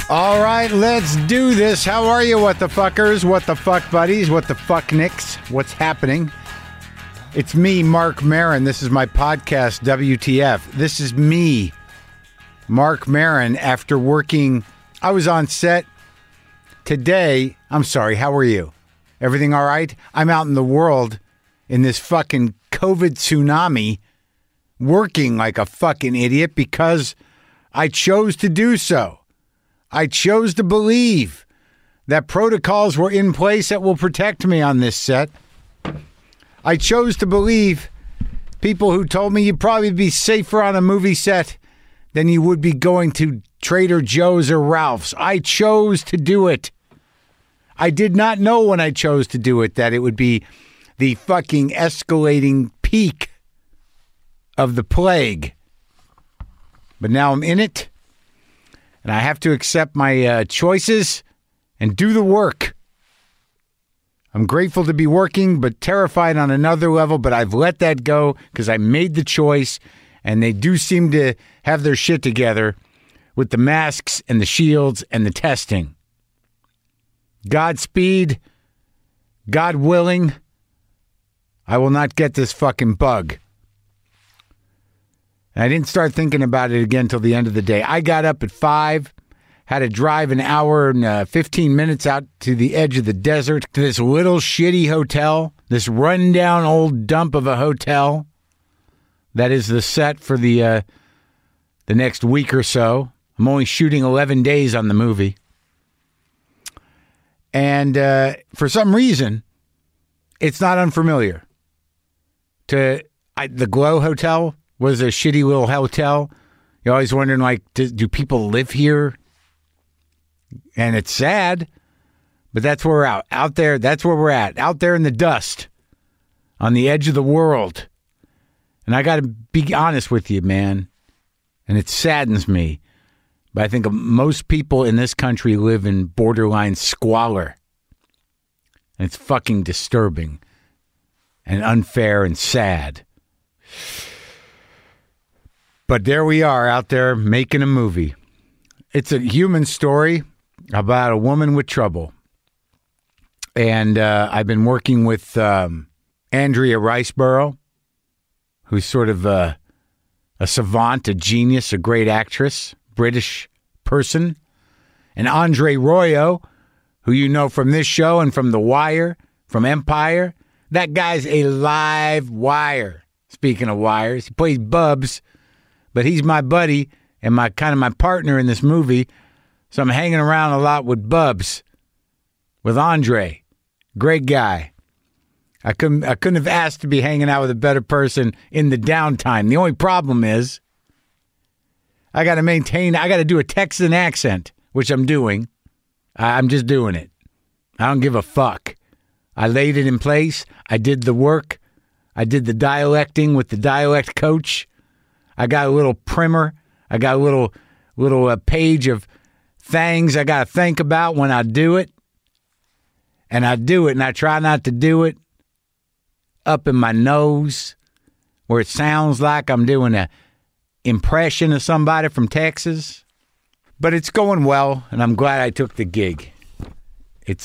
All right, let's do this. How are you, what the fuckers, what the fuck buddies, what the fuck nicks? What's happening? It's me, Mark Maron. This is my podcast, WTF. This is me, Mark Maron, after working. I was on set today. I'm sorry, how are you? Everything all right? I'm out in the world in this fucking COVID tsunami working like a fucking idiot because I chose to do so. I chose to believe that protocols were in place that will protect me on this set. I chose to believe people who told me you'd probably be safer on a movie set than you would be going to Trader Joe's or Ralph's. I chose to do it. I did not know when I chose to do it that it would be the fucking escalating peak of the plague. But now I'm in it. And I have to accept my choices and do the work. I'm grateful to be working, but terrified on another level. But I've let that go because I made the choice. And they do seem to have their shit together with the masks and the shields and the testing. Godspeed. God willing. I will not get this fucking bug. And I didn't start thinking about it again till the end of the day. I got up at 5, had to drive an hour and 15 minutes out to the edge of the desert to this little shitty hotel, this rundown old dump of a hotel that is the set for the next week or so. I'm only shooting 11 days on the movie. And for some reason, it's not unfamiliar. The Glow Hotel was a shitty little hotel. You're always wondering, like, do people live here? And it's sad, but that's where we're out there. That's where we're at, out there in the dust, on the edge of the world. And I got to be honest with you, man, and it saddens me, but I think most people in this country live in borderline squalor. And it's fucking disturbing and unfair and sad. But there we are out there making a movie. It's a human story about a woman with trouble. And I've been working with Andrea Riseborough, who's sort of a savant, a genius, a great actress, British person. And Andre Royo, who you know from this show and from The Wire, from Empire. That guy's a live wire. Speaking of wires, he plays Bubs. But he's my buddy and my partner in this movie. So I'm hanging around a lot with Bubs, with Andre. Great guy. I couldn't have asked to be hanging out with a better person in the downtime. The only problem is I got to do a Texan accent, which I'm doing. I'm just doing it. I don't give a fuck. I laid it in place. I did the work. I did the dialecting with the dialect coach. I got a little primer. I got a little page of things I got to think about when I do it. And I do it, and I try not to do it up in my nose where it sounds like I'm doing an impression of somebody from Texas. But it's going well, and I'm glad I took the gig. It's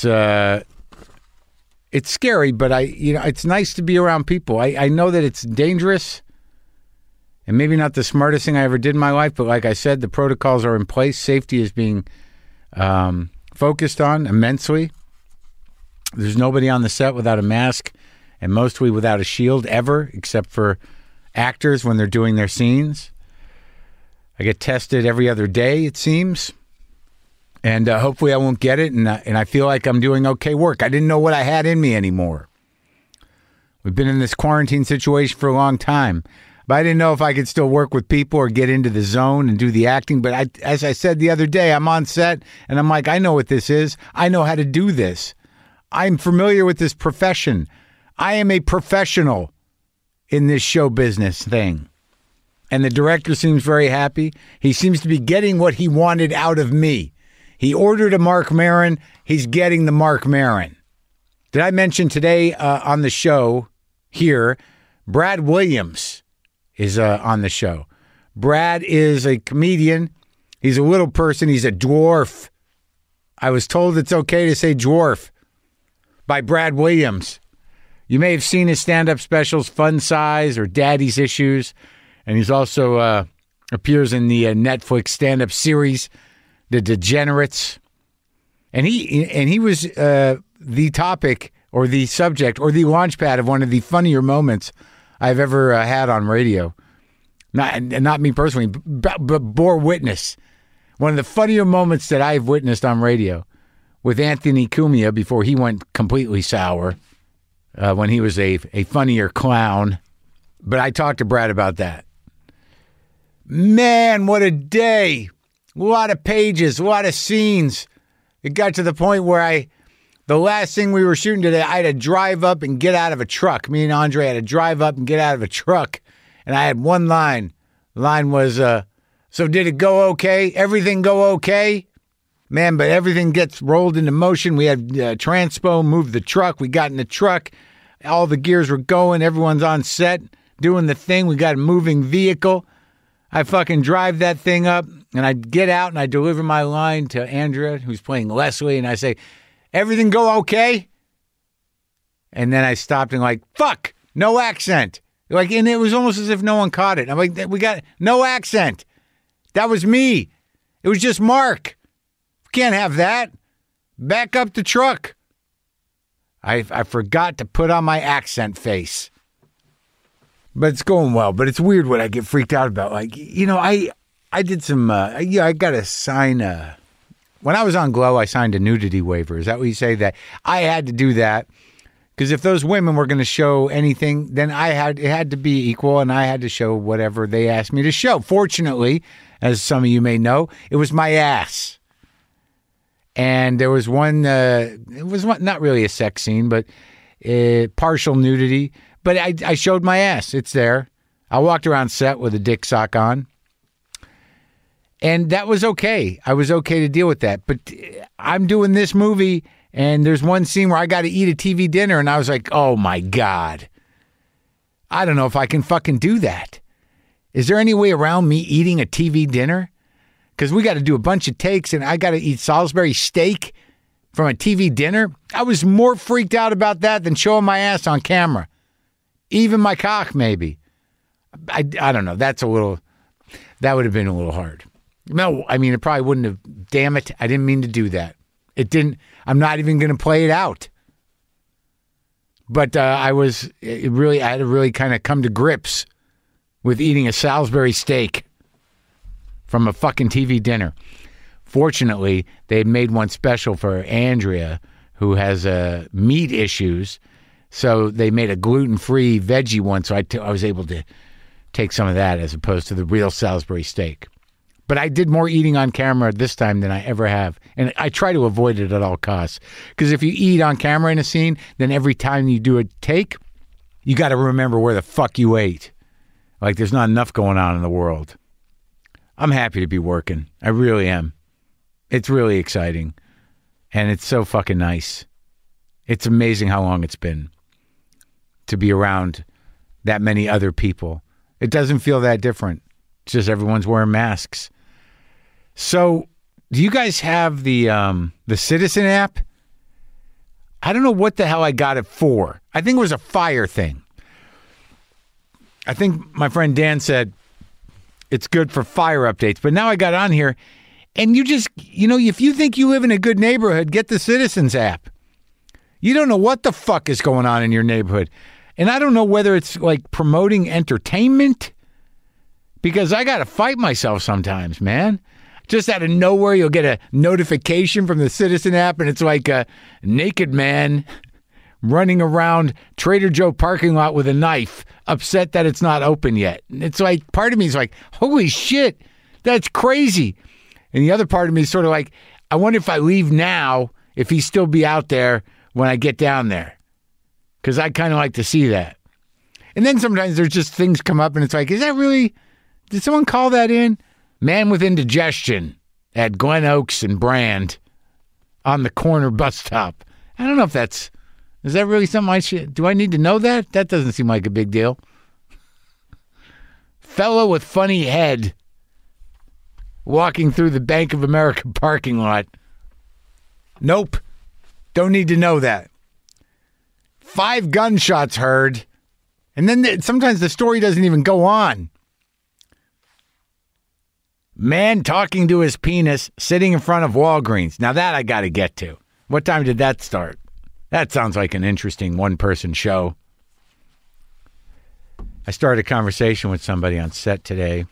scary, but it's nice to be around people. I know that it's dangerous. And maybe not the smartest thing I ever did in my life, but like I said, the protocols are in place. Safety is being focused on immensely. There's nobody on the set without a mask and mostly without a shield ever, except for actors when they're doing their scenes. I get tested every other day, it seems. And hopefully I won't get it, and I feel like I'm doing okay work. I didn't know what I had in me anymore. We've been in this quarantine situation for a long time. But I didn't know if I could still work with people or get into the zone and do the acting. But as I said the other day, I'm on set and I'm like, I know what this is. I know how to do this. I'm familiar with this profession. I am a professional in this show business thing. And the director seems very happy. He seems to be getting what he wanted out of me. He ordered a Mark Maron. He's getting the Mark Maron. Did I mention today on the show here, Brad Williams is on the show. Brad is a comedian. He's a little person. He's a dwarf. I was told it's okay to say dwarf by Brad Williams. You may have seen his stand-up specials, Fun Size or Daddy's Issues. And he's also appears in the Netflix stand-up series, The Degenerates. And he was the topic or the subject or the launchpad of one of the funnier moments I've ever had on radio. Not me personally, but bore witness. One of the funnier moments that I've witnessed on radio with Anthony Cumia before he went completely sour when he was a funnier clown. But I talked to Brad about that. Man, what a day. A lot of pages, a lot of scenes. It got to the point where the last thing we were shooting today, I had to drive up and get out of a truck. Me and Andre had to drive up and get out of a truck. And I had one line. The line was, so did it go okay? Everything go okay? Man, but everything gets rolled into motion. We had Transpo move the truck. We got in the truck. All the gears were going. Everyone's on set doing the thing. We got a moving vehicle. I fucking drive that thing up, and I get out, and I deliver my line to Andrea, who's playing Leslie, and I say, everything go okay? And then I stopped and like, fuck, no accent. Like, and it was almost as if no one caught it. I'm like, we got no accent. That was me. It was just Mark. Can't have that. Back up the truck. I forgot to put on my accent face. But it's going well. But it's weird what I get freaked out about. Like, you know, I did some, I got to sign, when I was on Glow, I signed a nudity waiver. Is that what you say? That I had to do that. Because if those women were going to show anything, then it had to be equal, and I had to show whatever they asked me to show. Fortunately, as some of you may know, it was my ass. And there was one, it was not really a sex scene, but partial nudity. But I showed my ass. It's there. I walked around set with a dick sock on. And that was okay. I was okay to deal with that. But I'm doing this movie, and there's one scene where I got to eat a TV dinner, and I was like, oh, my God. I don't know if I can fucking do that. Is there any way around me eating a TV dinner? Because we got to do a bunch of takes, and I got to eat Salisbury steak from a TV dinner. I was more freaked out about that than showing my ass on camera. Even my cock, maybe. I don't know. That would have been a little hard. No, I mean, it probably wouldn't have. Damn it. I didn't mean to do that. It didn't. I'm not even going to play it out. But I had to really kind of come to grips with eating a Salisbury steak from a fucking TV dinner. Fortunately, they made one special for Andrea, who has meat issues. So they made a gluten-free veggie one, so I was able to take some of that as opposed to the real Salisbury steak. But I did more eating on camera this time than I ever have. And I try to avoid it at all costs. Because if you eat on camera in a scene, then every time you do a take, you got to remember where the fuck you ate. Like there's not enough going on in the world. I'm happy to be working. I really am. It's really exciting. And it's so fucking nice. It's amazing how long it's been to be around that many other people. It doesn't feel that different. It's just everyone's wearing masks. So, do you guys have the Citizen app? I don't know what the hell I got it for. I think it was a fire thing. I think my friend Dan said it's good for fire updates. But now I got on here, and you just, if you think you live in a good neighborhood, get the Citizens app. You don't know what the fuck is going on in your neighborhood. And I don't know whether it's like promoting entertainment, because I got to fight myself sometimes, man. Just out of nowhere, you'll get a notification from the Citizen app, and it's like a naked man running around Trader Joe parking lot with a knife, upset that it's not open yet. And it's like, part of me is like, holy shit, that's crazy. And the other part of me is sort of like, I wonder if I leave now, if he'd still be out there when I get down there. Because I kind of like to see that. And then sometimes there's just things come up, and it's like, is that really, did someone call that in? Man with indigestion at Glen Oaks and Brand on the corner bus stop. I don't know if is that really something do I need to know that? That doesn't seem like a big deal. Fellow with funny head walking through the Bank of America parking lot. Nope. Don't need to know that. 5 gunshots heard. And then sometimes the story doesn't even go on. Man talking to his penis sitting in front of Walgreens. Now that I got to get to. What time did that start? That sounds like an interesting one-person show. I started a conversation with somebody on set today.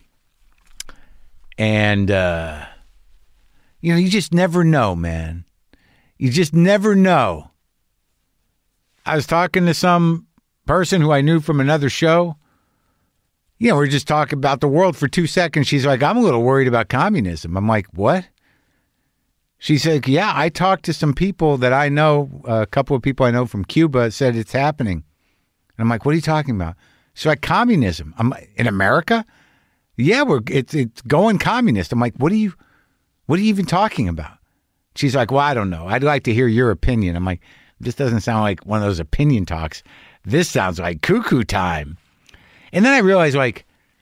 And, you just never know, man. You just never know. I was talking to some person who I knew from another show. We're just talking about the world for 2 seconds. She's like, I'm a little worried about communism. I'm like, what? She's like, yeah, I talked to some people that I know, a couple of people I know from Cuba said it's happening. And I'm like, what are you talking about? She's like, communism. I'm in America? Yeah, it's going communist. I'm like, what are you even talking about? She's like, well, I don't know. I'd like to hear your opinion. I'm like, this doesn't sound like one of those opinion talks. This sounds like cuckoo time. And then I realized, I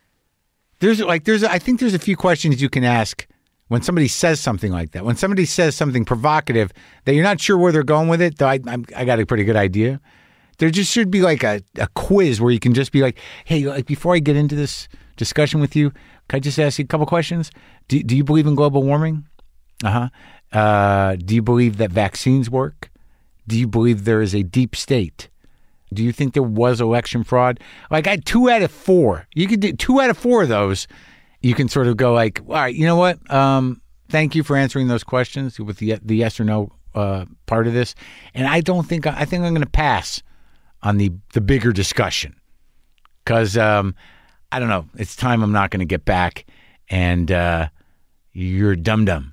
think there's a few questions you can ask when somebody says something like that. When somebody says something provocative that you're not sure where they're going with it, though I got a pretty good idea. There just should be like a quiz where you can just be like, hey, like before I get into this discussion with you, can I just ask you a couple questions? Do you believe in global warming? Do you believe that vaccines work? Do you believe there is a deep state? Do you think there was election fraud? Like, I had 2 out of 4. You could do 2 out of 4 of those. You can sort of go like, all right, you know what? Thank you for answering those questions with the yes or no part of this. And I think I'm going to pass on the bigger discussion because I don't know. It's time I'm not going to get back, and you're a dum-dum.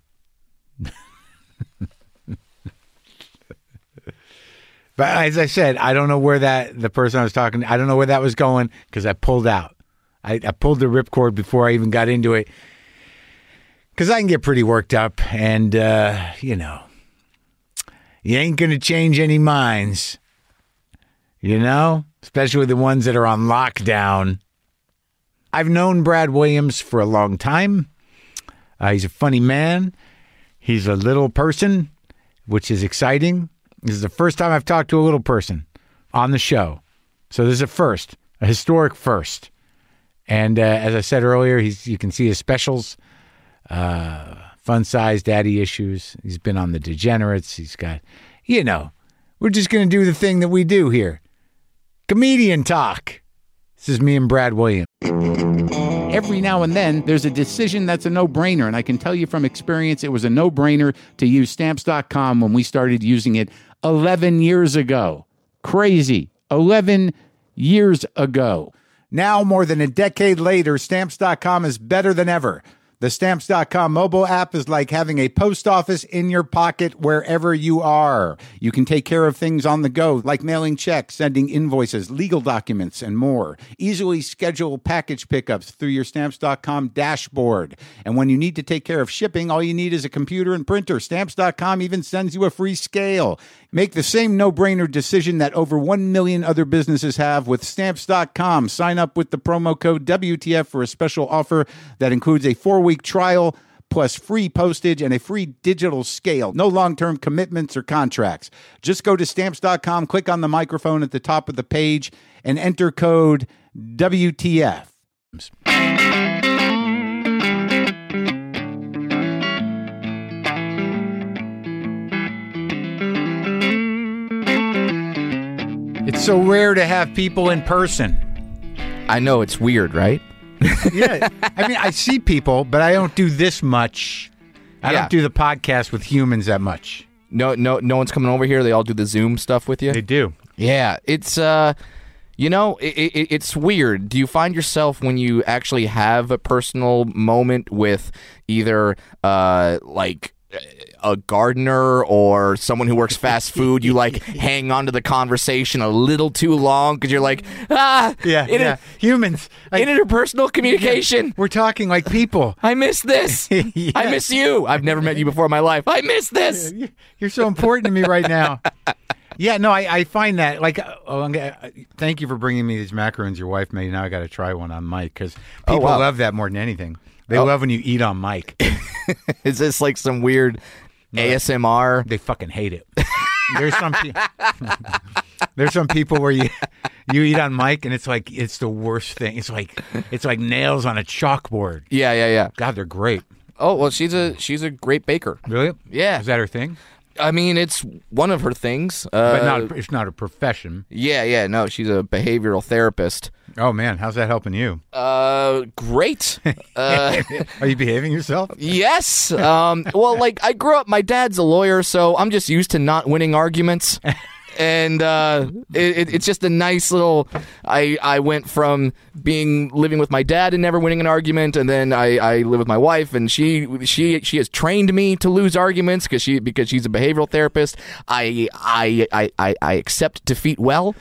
But as I said, I don't know where the person I was talking to, I don't know where that was going because I pulled out. I pulled the ripcord before I even got into it because I can get pretty worked up and, you ain't going to change any minds, especially the ones that are on lockdown. I've known Brad Williams for a long time. He's a funny man. He's a little person, which is exciting. This is the first time I've talked to a little person on the show. So this is a first, a historic first. And as I said earlier, you can see his specials, Fun Size, Daddy Issues. He's been on The Degenerates. He's got, we're just going to do the thing that we do here. Comedian talk. This is me and Brad Williams. Every now and then, there's a decision that's a no-brainer, and I can tell you from experience, it was a no-brainer to use Stamps.com when we started using it 11 years ago. Crazy. 11 years ago. Now, more than a decade later, Stamps.com is better than ever. The Stamps.com mobile app is like having a post office in your pocket wherever you are. You can take care of things on the go, like mailing checks, sending invoices, legal documents, and more. Easily schedule package pickups through your Stamps.com dashboard. And when you need to take care of shipping, all you need is a computer and printer. Stamps.com even sends you a free scale. Make the same no-brainer decision that over 1 million other businesses have with Stamps.com. Sign up with the promo code WTF for a special offer that includes a 4-week trial plus free postage and a free digital scale. No long-term commitments or contracts. Just go to Stamps.com, click on the microphone at the top of the page, and enter code WTF. It's so rare to have people in person. I know, it's weird, right? Yeah. I mean, I see people, but I don't do this much. I don't do the podcast with humans that much. No one's coming over here. They all do the Zoom stuff with you? They do. Yeah. It's, it's weird. Do you find yourself when you actually have a personal moment with either, a gardener or someone who works fast food, you hang on to the conversation a little too long because you're like, humans. Interpersonal communication. Yeah, we're talking like people. I miss this. Yes. I miss you. I've never met you before in my life. I miss this. You're so important to me right now. Yeah, no, I find that, thank you for bringing me these macaroons your wife made. Now I got to try one on mic because people love that more than anything. They love when you eat on mic. Is this like some weird ASMR. They fucking hate it. There's some there's some people where you eat on mic and it's like it's the worst thing. It's like nails on a chalkboard. Yeah. God, they're great. Oh well, she's a great baker. Really? Yeah. Is that her thing? I mean, it's one of her things. But it's not a profession. Yeah. No, she's a behavioral therapist. Oh man, how's that helping you? Great. Are you behaving yourself? Yes. Well, like I grew up. My dad's a lawyer, so I'm just used to not winning arguments. And it's just a nice little. I went from living with my dad and never winning an argument, and then I live with my wife, and she has trained me to lose arguments because she's a behavioral therapist. I accept defeat well.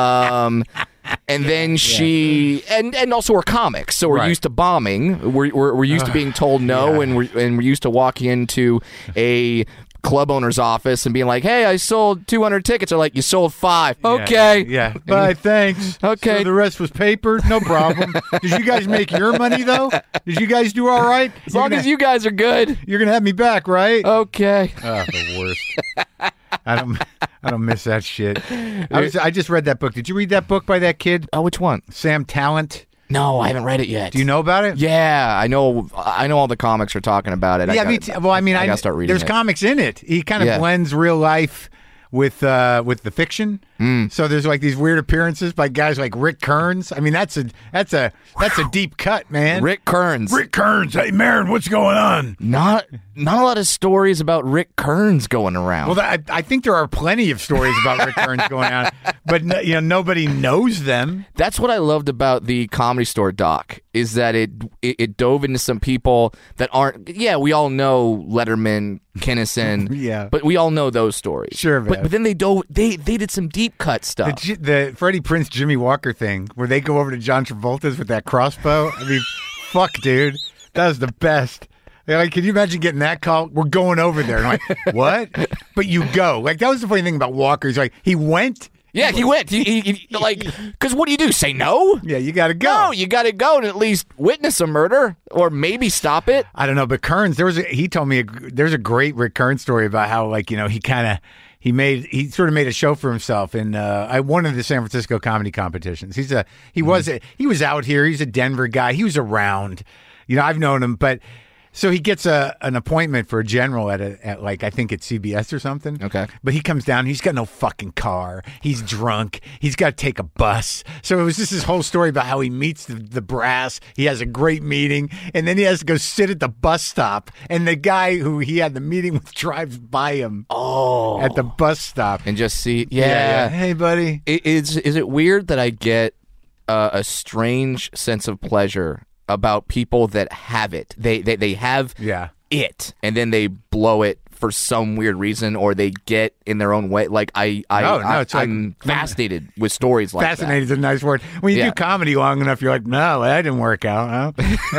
And then she and also we're comics, so we're used to bombing. We're used to being told no, and we're used to walking into a club owner's office and being like, "Hey, I sold 200 tickets." They're like, "You sold 5." Okay. Yeah. Bye. Thanks. Okay. So the rest was papered. No problem. Did you guys make your money though? Did you guys do all right? As long as you guys are good. You're gonna have me back, right? Okay. Oh, the worst. I don't miss that shit. I just read that book. Did you read that book by that kid? Oh, which one? Sam Talent. No, I haven't read it yet. Do you know about it? Yeah, I know all the comics are talking about it. Yeah, me too. Well, I mean, I gotta start reading. There's comics in it. He kind of blends real life with the fiction. So there's like these weird appearances by guys like Rick Kearns. I mean, that's a deep cut, man. Rick Kearns. Rick Kearns. Hey, Marin, what's going on? Not a lot of stories about Rick Kearns going around. Well, I think there are plenty of stories about Rick Kearns going on, but nobody knows them. That's what I loved about the Comedy Store doc, is that it dove into some people that aren't. Yeah, we all know Letterman, Kinnison. Yeah, but we all know those stories. Sure, man. But then they did some deep cut stuff. The Freddie Prinze Jimmy Walker thing, where they go over to John Travolta's with that crossbow. I mean, fuck, dude, that was the best. Like, can you imagine getting that call? We're going over there. And I'm like, what? But you go. Like, that was the funny thing about Walker. He's like, he went. Yeah, he went. He like, because what do you do? Say no? Yeah, you got to go. No, you got to go and at least witness a murder or maybe stop it. I don't know, but Kearns, he told me there's a great Rick Kearns story about how, like, he sort of made a show for himself in one of the San Francisco comedy competitions. He was out here. He's a Denver guy. He was around. I've known him, but. So he gets an appointment for a general at like, I think it's CBS or something. Okay. But he comes down. He's got no fucking car. He's drunk. He's got to take a bus. So it was just this whole story about how he meets the brass. He has a great meeting. And then he has to go sit at the bus stop. And the guy who he had the meeting with drives by him at the bus stop. And just see. Yeah. Hey, buddy. Is it weird that I get a strange sense of pleasure about people that have it? They have it, and then they blow it for some weird reason, or they get in their own way. Like I'm fascinated with stories like that. Fascinated is a nice word. When you do comedy long enough, you're like, no, that didn't work out.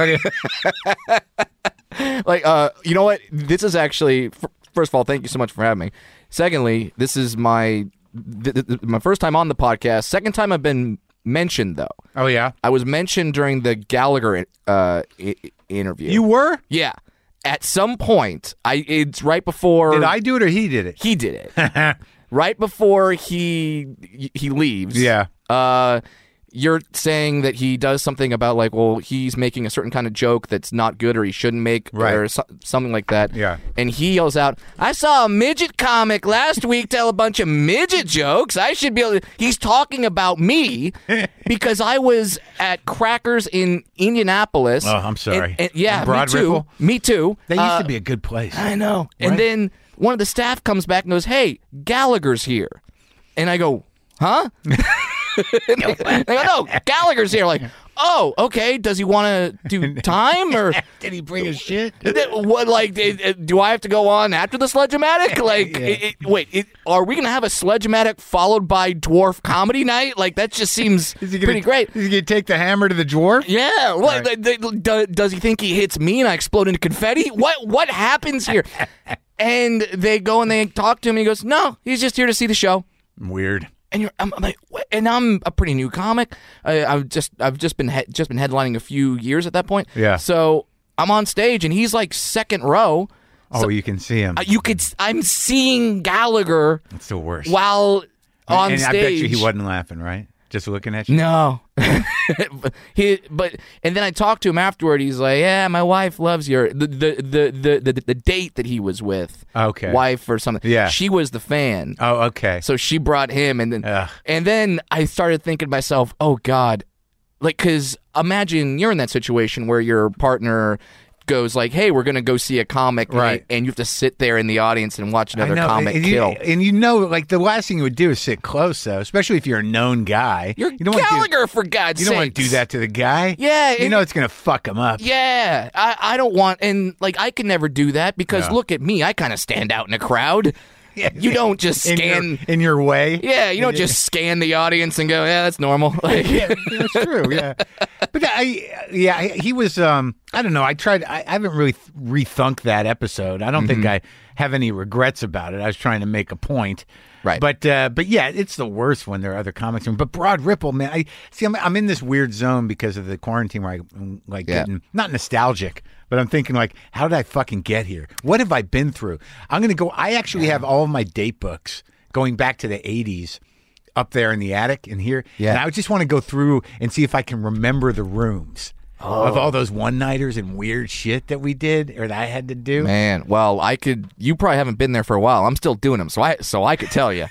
Huh? Like, you know what? This is actually, first of all, thank you so much for having me. Secondly, this is my first time on the podcast. Second time I've been mentioned, though. Oh, yeah? I was mentioned during the Gallagher interview. You were? Yeah. At some point, it's right before... Did I do it or he did it? He did it. Right before he leaves. Yeah. You're saying that he does something about, like, well, he's making a certain kind of joke that's not good or he shouldn't make, or something like that. Yeah. And he yells out, I saw a midget comic last week tell a bunch of midget jokes. I should be able to... He's talking about me because I was at Crackers in Indianapolis. Oh, I'm sorry. And yeah, Broad me too. Ripple? Me too. That used to be a good place. I know. Right? And then one of the staff comes back and goes, hey, Gallagher's here. And I go, huh? They go, no, Gallagher's here. Like, oh, okay. Does he want to do time, or did he bring his shit? What? Like, do I have to go on after the Sledge-O-Matic? Like, wait, are we gonna have a Sledge-O-Matic followed by Dwarf Comedy Night? Like, that just seems pretty great. Is he gonna take the hammer to the dwarf? Yeah. What? Right. Does he think he hits me and I explode into confetti? What happens here? And they go and they talk to him. And he goes, no, he's just here to see the show. Weird. And I'm like, what? And I'm a pretty new comic. I've just been headlining a few years at that point. Yeah. So I'm on stage and he's like second row, Oh, you can see him. I'm seeing Gallagher It's the worst. while on and stage. I bet you he wasn't laughing, right? Just looking at you. No. And then I talked to him afterward. He's like, "Yeah, my wife loves the date that he was with. Okay. Wife or something. Yeah. She was the fan. Oh, okay. So she brought him, and then I started thinking to myself, oh God, like, because imagine you're in that situation where your partner goes like, hey, we're gonna go see a comic, right? And you have to sit there in the audience and watch another comic kill. And like the last thing you would do is sit close, though, especially if you're a known guy. You're you don't Gallagher, for God's sake. You don't want to do that to the guy. Yeah, you know it's gonna fuck him up. Yeah, I don't want, and like I can never do that because look at me, I kind of stand out in a crowd. You don't just scan in your way. Yeah, you don't just scan the audience and go, yeah, that's normal. Yeah, that's true. Yeah, but he was. I don't know. I haven't really rethunk that episode. I don't think I have any regrets about it. I was trying to make a point. Right. But yeah, it's the worst when there are other comics. But Broad Ripple, man, I'm in this weird zone because of the quarantine where I'm like getting not nostalgic, but I'm thinking like, how did I fucking get here? What have I been through? I'm gonna go. I actually have all of my date books going back to the 80s up there in the attic and here. Yeah. And I just want to go through and see if I can remember the rooms. Of all those one-nighters and weird shit that we did or that I had to do. Man, well, you probably haven't been there for a while. I'm still doing them, so I could tell you.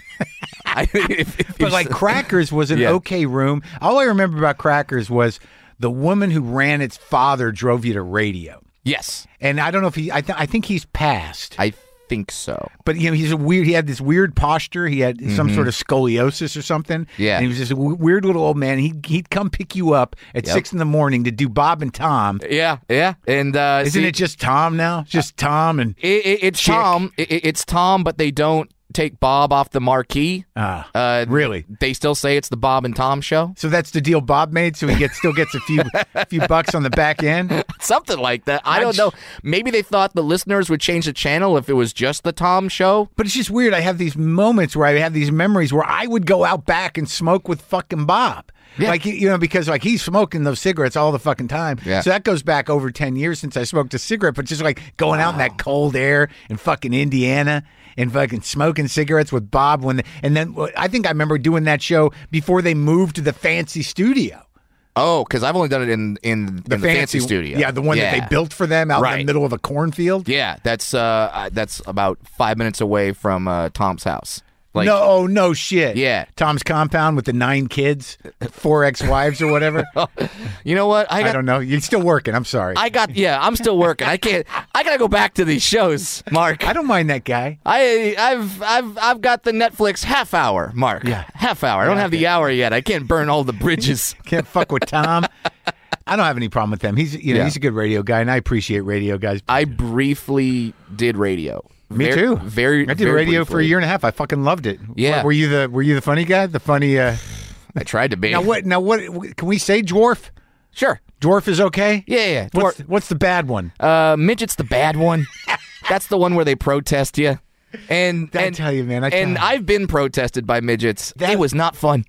But like Crackers was an okay room. All I remember about Crackers was the woman who ran its father drove you to radio. Yes. And I don't know if I think he's passed. I think so. But he had this weird posture. He had some sort of scoliosis or something. Yeah. And he was this weird little old man. He'd come pick you up at 6 a.m. to do Bob and Tom. Yeah. And isn't it just Tom now? Just Tom and it's Chick? Tom. It's Tom, but they don't take Bob off the marquee. Really? They still say it's the Bob and Tom show. So that's the deal Bob made. So he still gets a few bucks on the back end. Something like that. I don't know. Maybe they thought the listeners would change the channel if it was just the Tom show. But it's just weird. I have these moments where I have these memories where I would go out back and smoke with fucking Bob. Yeah. Like, because like he's smoking those cigarettes all the fucking time. Yeah. So that goes back over 10 years since I smoked a cigarette. But just like going out in that cold air in fucking Indiana and fucking smoking cigarettes with Bob. And then I think I remember doing that show before they moved to the fancy studio. Oh, because I've only done it in the fancy studio. Yeah, the one that they built for them out in the middle of a cornfield. Yeah, that's about 5 minutes away from Tom's house. Like, no shit. Yeah. Tom's compound with the 9 kids, 4 ex-wives or whatever. You know what? I don't know. You're still working. I'm sorry. I'm still working. I gotta go back to these shows, Mark. I don't mind that guy. I've got the Netflix half hour, Mark. Yeah. Half hour. I don't have the hour yet. I can't burn all the bridges. Can't fuck with Tom. I don't have any problem with them. He's he's a good radio guy, and I appreciate radio guys. I briefly did radio. Me too. I did radio for a year and a half. I fucking loved it. Yeah. Were you the funny guy? The funny. I tried to be. Now what? Can we say dwarf? Sure. Dwarf is okay. Yeah. What's the bad one? Midget's the bad one. That's the one where they protest you. And I tell you, man. I've been protested by midgets. It was not fun.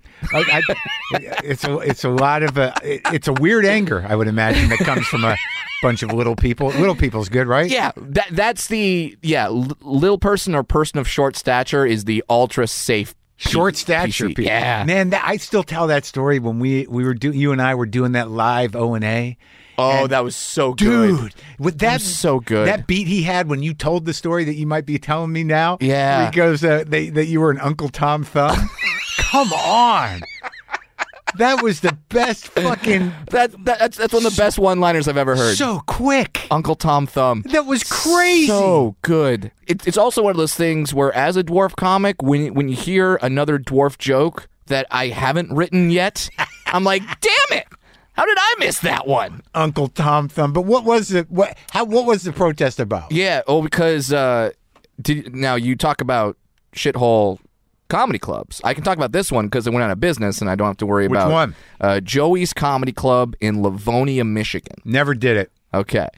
It's a lot of it's a weird anger, I would imagine, that comes from a bunch of little people. Little people's good, right? Yeah, that's the little person or person of short stature is the ultra safe. Short stature PC. people. Yeah, man. I still tell that story when we were you and I were doing that live O&A. Oh, that was so good. Dude, with that was so good. That beat he had when you told the story that you might be telling me now. Yeah. He goes, that you were an Uncle Tom Thumb. Come on. That was the best fucking... That's one of the best one-liners I've ever heard. So quick. Uncle Tom Thumb. That was crazy. So good. It's also one of those things where, as a dwarf comic, when you hear another dwarf joke that I haven't written yet, I'm like, damn it. How did I miss that one? Uncle Tom Thumb. But what was it? What was the protest about? Yeah. Oh, because now you talk about shithole comedy clubs. I can talk about this one because it went out of business and I don't have to worry about. Which one? Joey's Comedy Club in Livonia, Michigan. Never did it. Okay.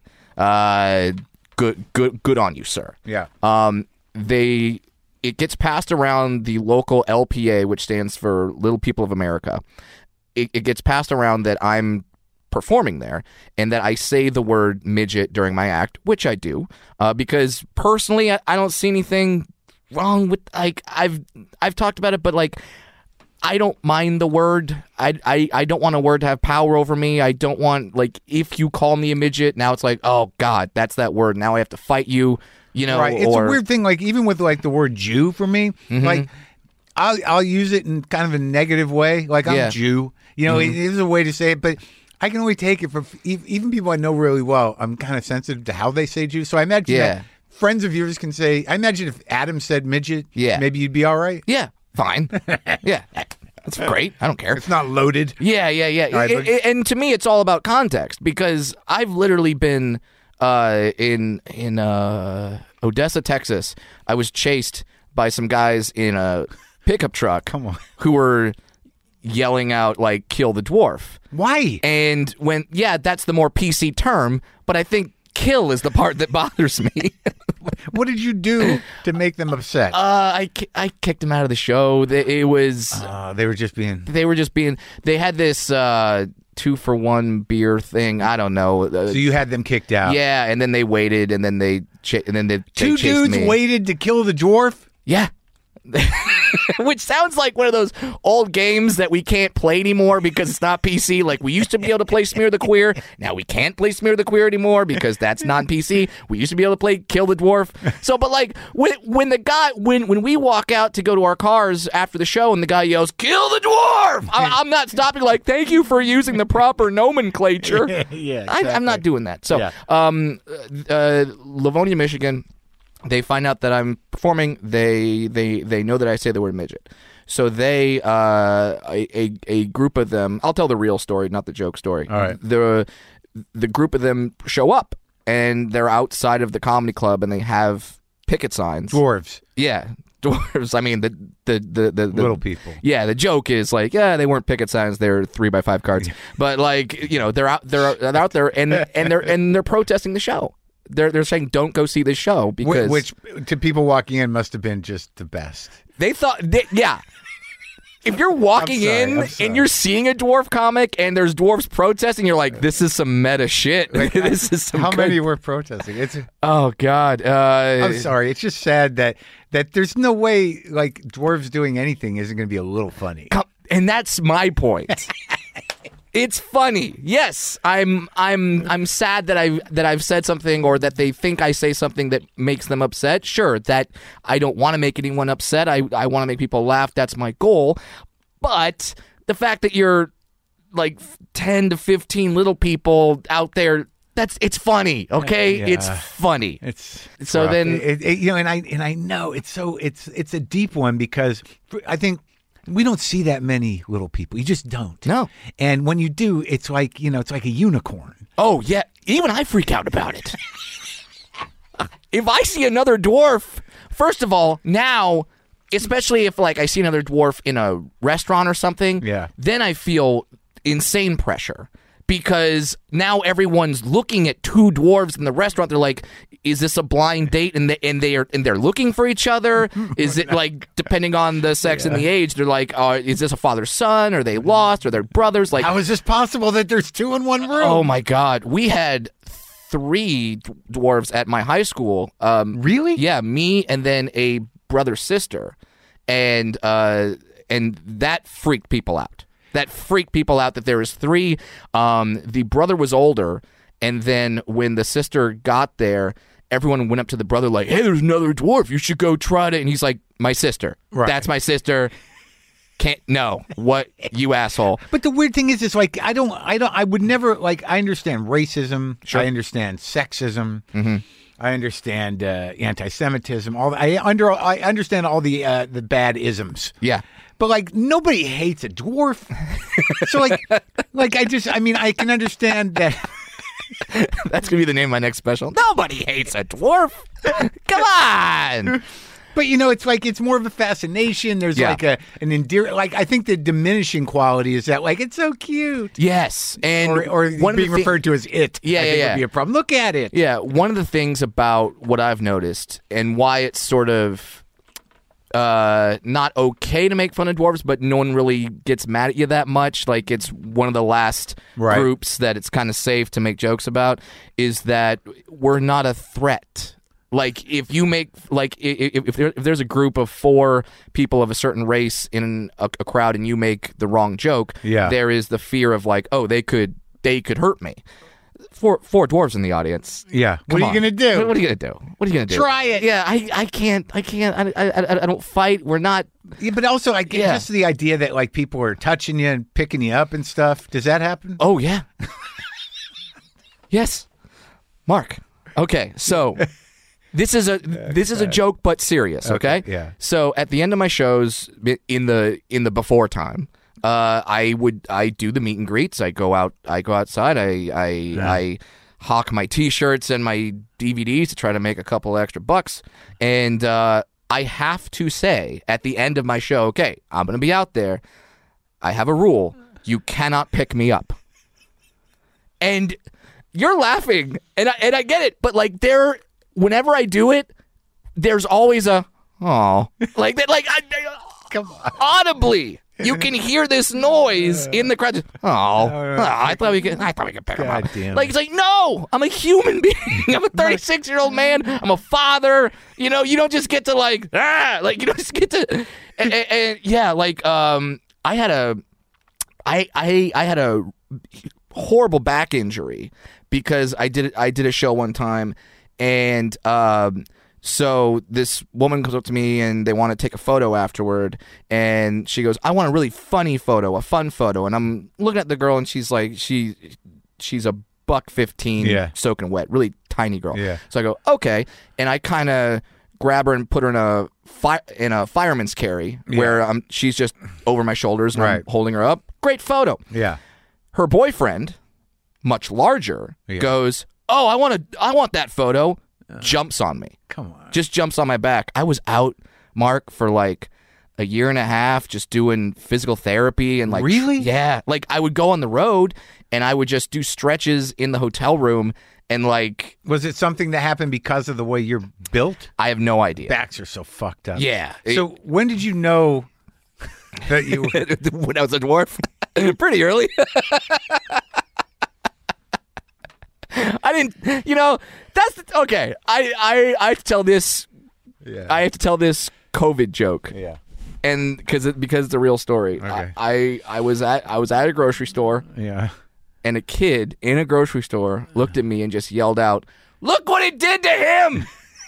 Good on you, sir. Yeah. It gets passed around the local LPA, which stands for Little People of America. It gets passed around that I'm performing there, and that I say the word midget during my act, which I do, because personally, I don't see anything wrong with, like, I've talked about it, but like, I don't mind the word. I don't want a word to have power over me. I don't want, like, if you call me a midget, now it's like, oh God, that's that word. Now I have to fight you, you know. Right. It's a weird thing, like, even with like the word Jew for me, like, I'll use it in kind of a negative way. Like, I'm Jew. You know, it is a way to say it, but I can only take it for even people I know really well. I'm kind of sensitive to how they say Jew. So I imagine that friends of yours can say, I imagine if Adam said midget, maybe you'd be all right. Yeah. Fine. Yeah. That's great. I don't care. It's not loaded. Yeah. Right, and to me, it's all about context, because I've literally been in Odessa, Texas. I was chased by some guys in a pickup truck. Come on. Who were yelling out, like, kill the dwarf. Why? And that's the more PC term, but I think kill is the part that bothers me. What did you do to make them upset? I kicked them out of the show. It was they were just being. They had this 2-for-1 beer thing. I don't know. So you had them kicked out. Yeah, and then they waited, and then they two dudes waited to kill the dwarf. Yeah. Which sounds like one of those old games that we can't play anymore because it's not PC. Like, we used to be able to play Smear the Queer. Now we can't play Smear the Queer anymore because that's not PC. We used to be able to play Kill the Dwarf. So, but like, when we walk out to go to our cars after the show and the guy yells, "Kill the dwarf!" I'm not stopping, like, thank you for using the proper nomenclature. Yeah, exactly. I'm not doing that. So, Livonia, Michigan. They find out that I'm performing. They know that I say the word midget. So they a group of them. I'll tell the real story, not the joke story. All right. The group of them show up, and they're outside of the comedy club, and they have picket signs. Dwarves. Yeah, dwarves. I mean the little people. Yeah, the joke is like, they weren't picket signs. They're 3x5 cards. But, like, you know, they're out there, and they're protesting the show. They're saying, don't go see this show, because which to people walking in must have been just the best. They thought, if you're walking in and you're seeing a dwarf comic and there's dwarves protesting, you're like, this is some meta shit. This is some. How many were protesting? Oh God. I'm sorry. It's just sad that there's no way, like, dwarves doing anything isn't going to be a little funny. And that's my point. It's funny. Yes, I'm sad that I've said something, or that they think I say something that makes them upset. Sure, that I don't want to make anyone upset. I want to make people laugh. That's my goal. But the fact that you're like 10 to 15 little people out there, it's funny. Okay, it's funny. It's so rough. then and I know it's a deep one, because I think we don't see that many little people. You just don't. No. And when you do, it's like, it's like a unicorn. Oh, yeah. Even I freak out about it. If I see another dwarf, first of all, now, especially if, like, I see another dwarf in a restaurant or something, then I feel insane pressure. Because now everyone's looking at two dwarves in the restaurant. They're like, is this a blind date? And they're looking for each other. Is it, like, depending on the sex and the age, they're like, is this a father-son? Are they lost? Are they brothers? Like, how is this possible that there's two in one room? Oh my God, we had 3 dwarves at my high school. Really? Yeah, me and then a brother-sister, and that freaked people out. That there was 3. The brother was older, and then when the sister got there, everyone went up to the brother like, "Hey, there's another dwarf. You should go try it." And he's like, "My sister. Right. That's my sister. No, what, you asshole." But the weird thing is, it's like, I would never, like, I understand racism. Sure. I understand sexism. Mm-hmm. I understand anti-Semitism. I understand all the bad isms. Yeah. But, like, nobody hates a dwarf. So, I can understand that. That's going to be the name of my next special. Nobody hates a dwarf. Come on. But, it's like, it's more of a fascination. There's like an endearing, like, I think the diminishing quality is that, like, it's so cute. Yes. And or being referred to as it. Yeah. Would be a problem. Look at it. Yeah. One of the things about what I've noticed and why it's sort of not okay to make fun of dwarves, but no one really gets mad at you that much. Like, it's one of the last groups that it's kind of safe to make jokes about, is that we're not a threat. Like if you make if there's a group of 4 people of a certain race in a crowd and you make the wrong joke, there is the fear of like, oh, they could hurt me. Four dwarves in the audience. Yeah. What are you gonna do? What are you gonna do? What are you gonna do? Try it. Yeah. I can't. I don't fight. We're not. Yeah, but also I get just the idea that like people are touching you and picking you up and stuff. Does that happen? Oh yeah. Yes, Mark. Okay, so. This is a joke, but serious. Okay. Yeah. So at the end of my shows, in the before time, I do the meet and greets. I go outside. I hawk my T-shirts and my DVDs to try to make a couple extra bucks. And I have to say at the end of my show, okay, I'm gonna be out there. I have a rule: you cannot pick me up. And you're laughing, and I get it, but like whenever I do it, there's always a like that, like come on, audibly. You can hear this noise in the crowd. I thought we could pick him up. Like it's like, no, I'm a human being. I'm a 36-year-old man. I'm a father. You know, you don't just get to like you don't just get to and yeah, like I had a horrible back injury because I did a show one time. And so this woman comes up to me and they want to take a photo afterward. And she goes, I want a really funny photo, a fun photo. And I'm looking at the girl and she's like, she's a $1.15 soaking wet, really tiny girl. Yeah. So I go, okay. And I kind of grab her and put her in a fireman's carry where she's just over my shoulders and I'm holding her up. Great photo. Yeah. Her boyfriend, much larger, goes, oh, I want that photo. Jumps on me. Come on. Just jumps on my back. I was out, Mark, for like a year and a half just doing physical therapy and like really? Yeah. Like I would go on the road and I would just do stretches in the hotel room and like. Was it something that happened because of the way you're built? I have no idea. Backs are so fucked up. Yeah. So when did you know that you when I was a dwarf? Pretty early. I didn't, okay. I have to tell this. Yeah. I have to tell this COVID joke. Yeah. And because it's a real story. Okay. I was at a grocery store. Yeah. And a kid in a grocery store looked at me and just yelled out, "Look what it did to him!"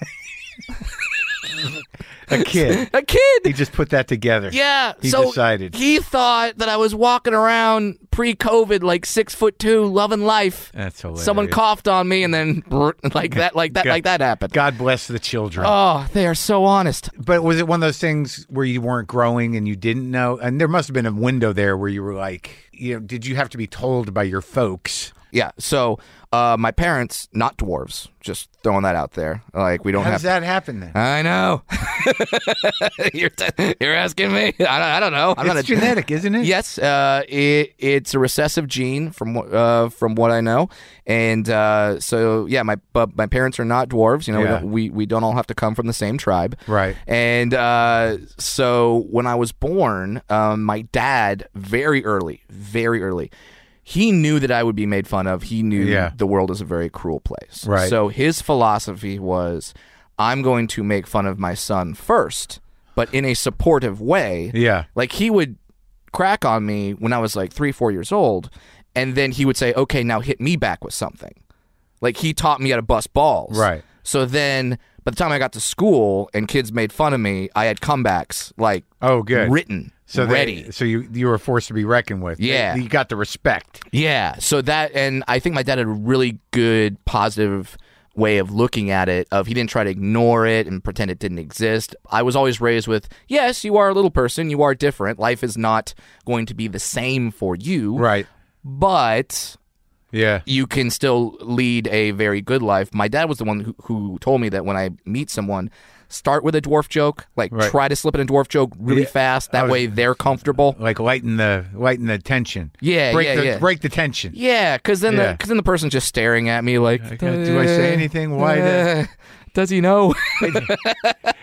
A kid. A kid. He just put that together. Yeah. He decided. He thought that I was walking around pre-COVID like 6'2", loving life. That's hilarious. Someone coughed on me and then like that happened. God bless the children. Oh, they are so honest. But was it one of those things where you weren't growing and you didn't know? And there must have been a window there where you were like, did you have to be told by your folks? Yeah. So my parents, not dwarves, just throwing that out there. Like we don't How have. does that happen then? I know. You're asking me. I don't know. It's genetic, isn't it? Yes. It's a recessive gene from what I know, and so yeah, my parents are not dwarves. We don't all have to come from the same tribe. Right. And so when I was born, my dad very early. He knew that I would be made fun of. He knew the world is a very cruel place. Right. So his philosophy was, I'm going to make fun of my son first, but in a supportive way. Yeah. Like he would crack on me when I was like 3-4 years old, and then he would say, okay, now hit me back with something. Like he taught me how to bust balls. Right. So then by the time I got to school and kids made fun of me, I had comebacks like written. So ready. So you were forced to be reckoned with. Yeah. You got the respect. Yeah. So that, and I think my dad had a really good, positive way of looking at it. He didn't try to ignore it and pretend it didn't exist. I was always raised with, yes, you are a little person. You are different. Life is not going to be the same for you. Right. But you can still lead a very good life. My dad was the one who told me that when I meet someone, start with a dwarf joke, try to slip in a dwarf joke really fast. That way they're comfortable. Like lighten the tension. Yeah, break the tension. Yeah, because then the person's just staring at me like, do I say anything? Why? Does he know?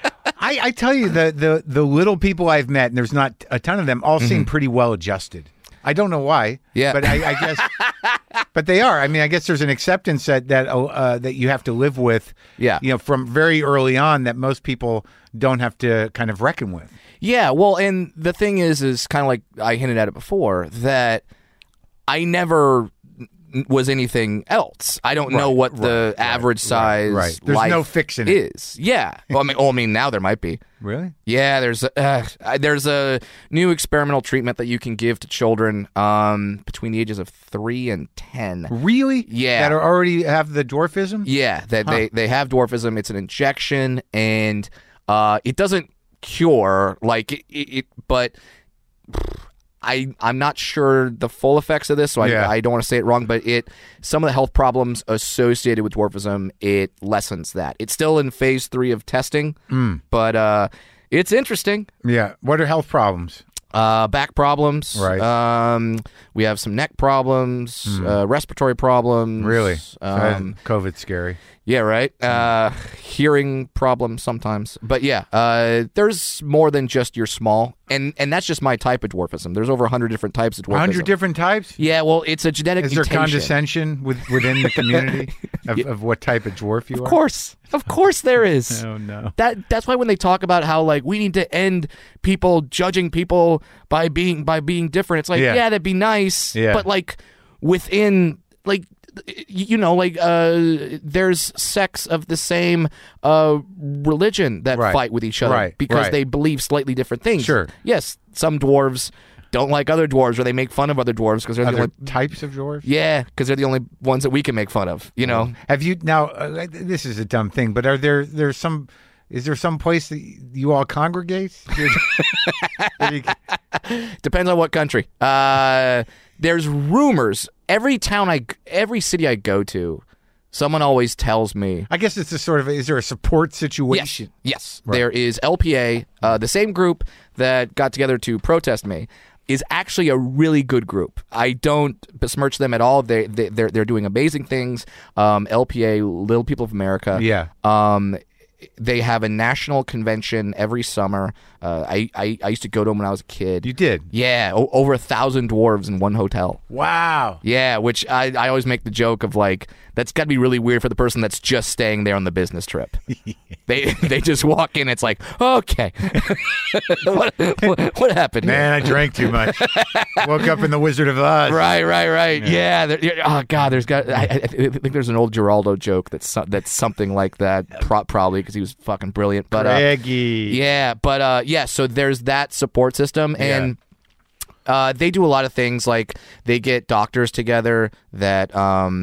I tell you, the little people I've met, and there's not a ton of them, all seem pretty well adjusted. I don't know why. Yeah. But I guess, but they are. I mean, I guess there's an acceptance that you have to live with. Yeah. From very early on that most people don't have to kind of reckon with. Yeah, well, and the thing is kind of like I hinted at it before, that I never was anything else. I don't know what the average size There's life no fixing it. is. Yeah. Well, I mean, now there might be. Really? Yeah, there's a new experimental treatment that you can give to children between the ages of 3 and 10. Really? Yeah. That already have the dwarfism? Yeah, that they have dwarfism. It's an injection, and it doesn't cure but I'm not sure the full effects of this, so I don't want to say it wrong, but some of the health problems associated with dwarfism, it lessens that. It's still in phase 3 of testing, but it's interesting. Yeah. What are health problems? Back problems. Right. We have some neck problems, respiratory problems. Really? COVID's scary. Yeah, right. Hearing problems sometimes. But yeah, there's more than just your small. And that's just my type of dwarfism. There's over 100 different types of dwarfism. 100 different types? Yeah, well, it's a genetic Is there mutation. condescension within the community of what type of dwarf you are? Of course there is. Oh, no. That's why when they talk about how we need to end people judging people by being different, it's like, yeah that'd be nice. Yeah. But within there's sects of the same religion that fight with each other because they believe slightly different things. Sure. Yes, some dwarves don't like other dwarves, or they make fun of other dwarves because they're the only types of dwarves. Yeah, because they're the only ones that we can make fun of. Have you now? This is a dumb thing, but is there some place that you all congregate? Depends on what country. There's rumors. Every city I go to, someone always tells me. I guess it's is there a support situation? Yes. Right. There is LPA, the same group that got together to protest me, is actually a really good group. I don't besmirch them at all. They're doing amazing things. LPA, Little People of America. Yeah. They have a national convention every summer. I used to go to them when I was a kid. You did? Yeah, over 1,000 dwarves in one hotel. Wow. Yeah, which I always make the joke of that's got to be really weird for the person that's just staying there on the business trip. They just walk in. It's like, okay, what happened here? Man, I drank too much. Woke up in the Wizard of Oz. Right. Yeah. Oh God, I think there's an old Geraldo joke that's something like that. Probably because he was fucking brilliant. But Greggy. yeah, but yeah. So there's that support system, and they do a lot of things. Like they get doctors together that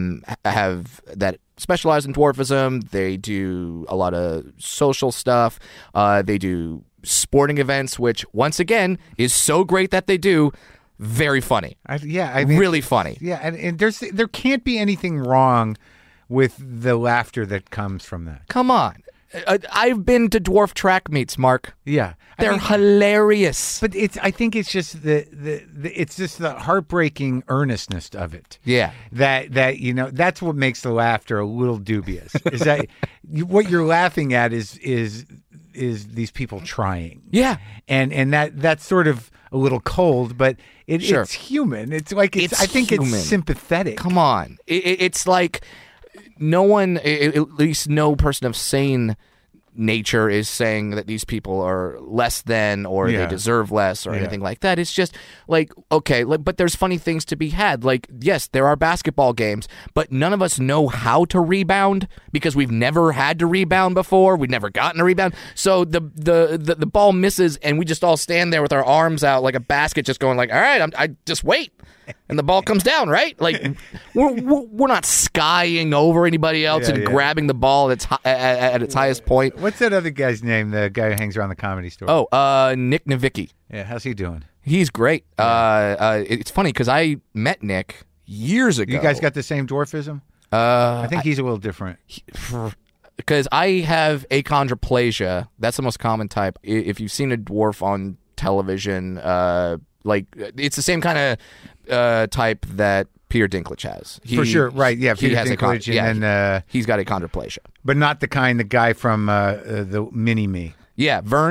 that specialize in dwarfism. They do a lot of social stuff. They do sporting events, which once again is so great that they do. Very funny. I mean, really funny. Yeah, and there can't be anything wrong with the laughter that comes from that. Come on. I've been to dwarf track meets, Mark. Yeah, they're hilarious. But I think it's just it's just the heartbreaking earnestness of it. Yeah, that that's what makes the laughter a little dubious. Is that what you're laughing at is these people trying? Yeah, and that's sort of a little cold, but it's human. It's I think human. It's sympathetic. Come on, it's like. No one, at least no person of sane nature, is saying that these people are less than or they deserve less or anything like that. It's just okay, but there's funny things to be had. Yes, there are basketball games, but none of us know how to rebound because we've never had to rebound before. We've never gotten a rebound. So the ball misses and we just all stand there with our arms out like a basket just going all right, I just wait. And the ball comes down, right? We're not skying over anybody else and grabbing the ball at its highest point. What's that other guy's name? The guy who hangs around the Comedy Store. Oh, Nick Novicki. Yeah, how's he doing? He's great. It's funny because I met Nick years ago. You guys got the same dwarfism? I think he's a little different. Because I have achondroplasia. That's the most common type. If you've seen a dwarf on television, it's the same kind of type that Peter Dinklage has. For sure, right? Yeah, Peter has Dinklage, and then he's got achondroplasia, but not the guy from the Mini Me. Yeah, Vern.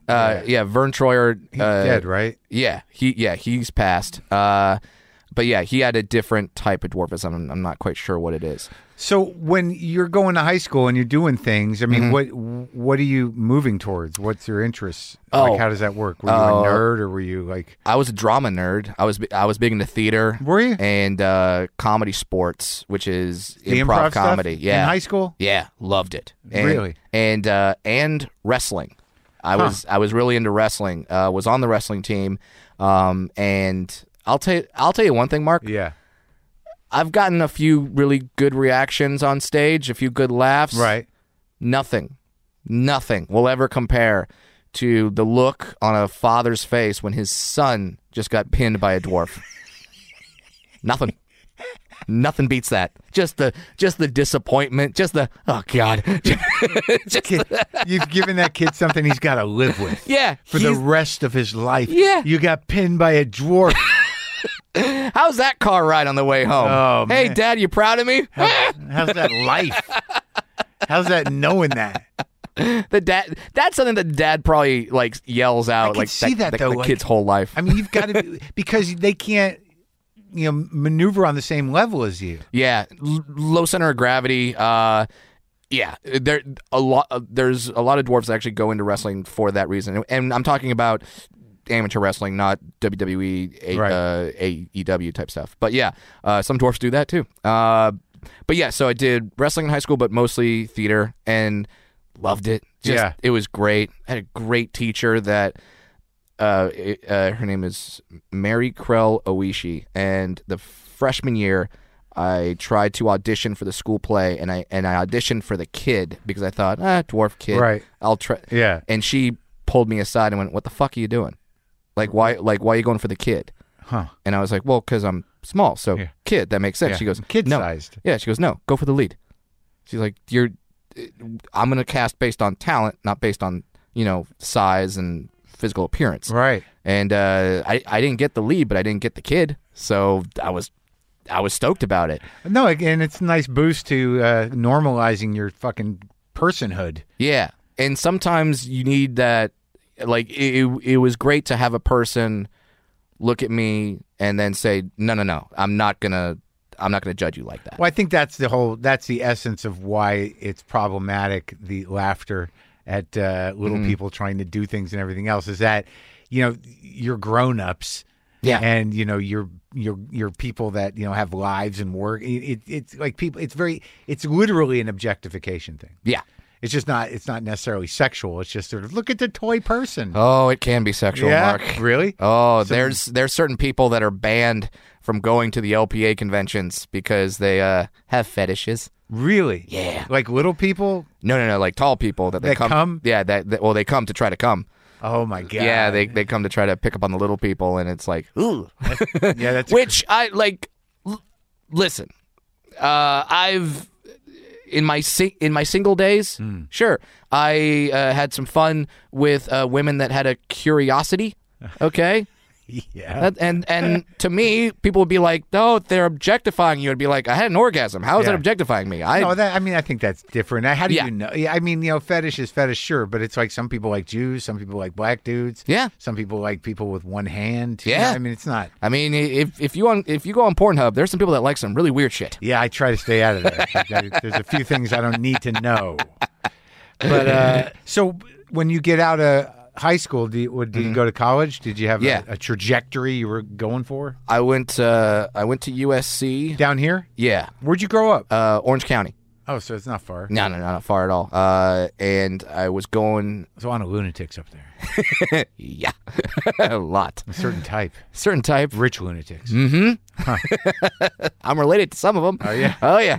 Vern Troyer. He's dead, right? He's passed. But yeah, he had a different type of dwarfism. I'm not quite sure what it is. So when you're going to high school and you're doing things, I mean, what are you moving towards? What's your interests? Like, how does that work? Were you a nerd, or were you like? I was a drama nerd. I was big into theater. Were you? And comedy sports, which is The improv stuff comedy. Yeah, in high school. Yeah, loved it. Really? And wrestling. I was really into wrestling. Was on the wrestling team. And I'll tell you one thing, Mark. Yeah. I've gotten a few really good reactions on stage, a few good laughs. Right. Nothing will ever compare to the look on a father's face when his son just got pinned by a dwarf. Nothing beats that. Just the disappointment. Just the oh god. You've given that kid something he's got to live with. Yeah, for the rest of his life. Yeah. You got pinned by a dwarf. How's that car ride on the way home? Oh, hey, man. Dad, you proud of me? How's that life? How's that knowing that? That's something that Dad probably like yells out. I can like see that though, the like, kid's whole life. I mean, you've got to because they can't, maneuver on the same level as you. Yeah, low center of gravity. Yeah, there's a lot of dwarves that actually go into wrestling for that reason, and I'm talking about amateur wrestling, not WWE, AEW type stuff. But yeah, some dwarfs do that too. But yeah, so I did wrestling in high school, but mostly theater, and loved it. It was great. I had a great teacher that her name is Mary Krell Oishi, and the freshman year I tried to audition for the school play, and I auditioned for the kid because I thought, dwarf kid, right? I'll try. Yeah, and she pulled me aside and went, "What the fuck are you doing? Why are you going for the kid?" Huh? And I was like, "Well, because I'm small, so kid, that makes sense." Yeah. She goes, "Kid-sized." No. Yeah, she goes, "No, go for the lead." She's like, I'm going to cast based on talent, not based on size and physical appearance." Right. And I didn't get the lead, but I didn't get the kid, so I was stoked about it. No, and it's a nice boost to normalizing your fucking personhood. Yeah, and sometimes you need that. Like it was great to have a person look at me and then say, no, I'm not gonna judge you like that. Well, I think that's the essence of why it's problematic, the laughter at little people trying to do things and everything else, is that you're grown-ups. Yeah. And you're people that have lives and work. It's like people. It's literally an objectification thing. Yeah. It's just not. It's not necessarily sexual. It's just sort of look at the toy person. Oh, it can be sexual, yeah? Mark. Really? Oh, there's certain people that are banned from going to the LPA conventions because they have fetishes. Really? Yeah. Like little people? No. Like tall people that come. Yeah. They come to try to come. Oh my god. Yeah, they come to try to pick up on the little people, and it's like, ooh. Yeah, that's which I like. Listen, I've in my single days, sure, I had some fun with women that had a curiosity. Okay. Yeah. And to me, people would be like, "No, they're objectifying you." I'd be like, "I had an orgasm. How is that objectifying me?" I think that's different. How do you know? Yeah, I mean, fetish is fetish, sure, but it's like some people like Jews, some people like black dudes. Yeah. Some people like people with one hand. Yeah. I mean, it's not. I mean, if you go on Pornhub, there's some people that like some really weird shit. Yeah, I try to stay out of there. There's a few things I don't need to know. But so when you get out of high school, did you go to college? Did you have a trajectory you were going for? I went to USC. Down here? Yeah. Where'd you grow up? Orange County. Oh, so it's not far. No, not far at all. And I was going. There's a lot of lunatics up there. Yeah, a lot. A certain type. Rich lunatics. Mm-hmm. Huh. I'm related to some of them. Oh yeah. Oh yeah.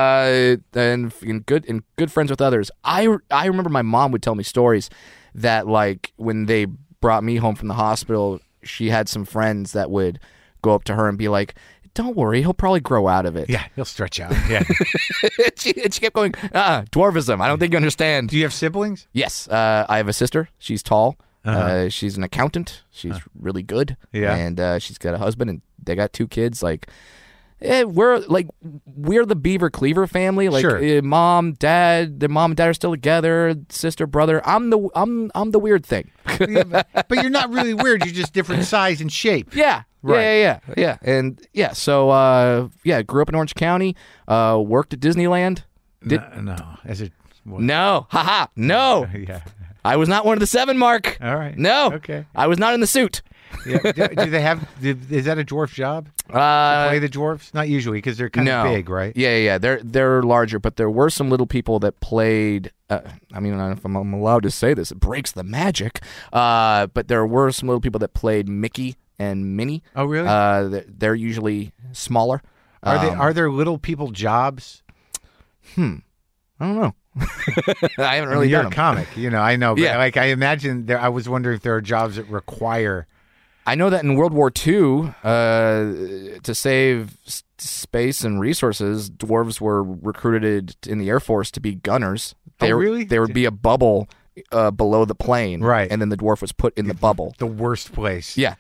And good friends with others. I remember my mom would tell me stories that, like, when they brought me home from the hospital, she had some friends that would go up to her and be like, "Don't worry, he'll probably grow out of it." Yeah, he'll stretch out. Yeah. she kept going, dwarfism. I don't think you understand. Do you have siblings? Yes. I have a sister. She's tall. Uh-huh. She's an accountant. She's really good. Yeah. And she's got a husband, and they got 2 kids. Like, we're the Beaver Cleaver family. Like Sure. mom, dad, their mom and dad are still together. Sister, brother. I'm the weird thing. But you're not really weird. You're just different size and shape. Yeah. Right. Yeah. And yeah, so grew up in Orange County, worked at Disneyland. No. As a what? No. Haha. No. Yeah. I was not one of the 7, Mark. All right. No. Okay. I was not in the suit. Yeah. Do they have? Is that a dwarf job? Play the dwarfs? Not usually, because they're kind of big, right? Yeah. They're larger, but there were some little people that played. I mean, if I'm allowed to say this, it breaks the magic. But there were some little people that played Mickey and Minnie. Oh, really? They're usually smaller. Are there little people jobs? I don't know. I haven't really You're done a them. comic, I know. But Yeah. like I imagine I was wondering if there are jobs that require. I know that in World War II, to save space and resources, dwarves were recruited in the Air Force to be gunners. Really? There would be a bubble below the plane, Right. And then the dwarf was put in the bubble. The worst place. Yeah.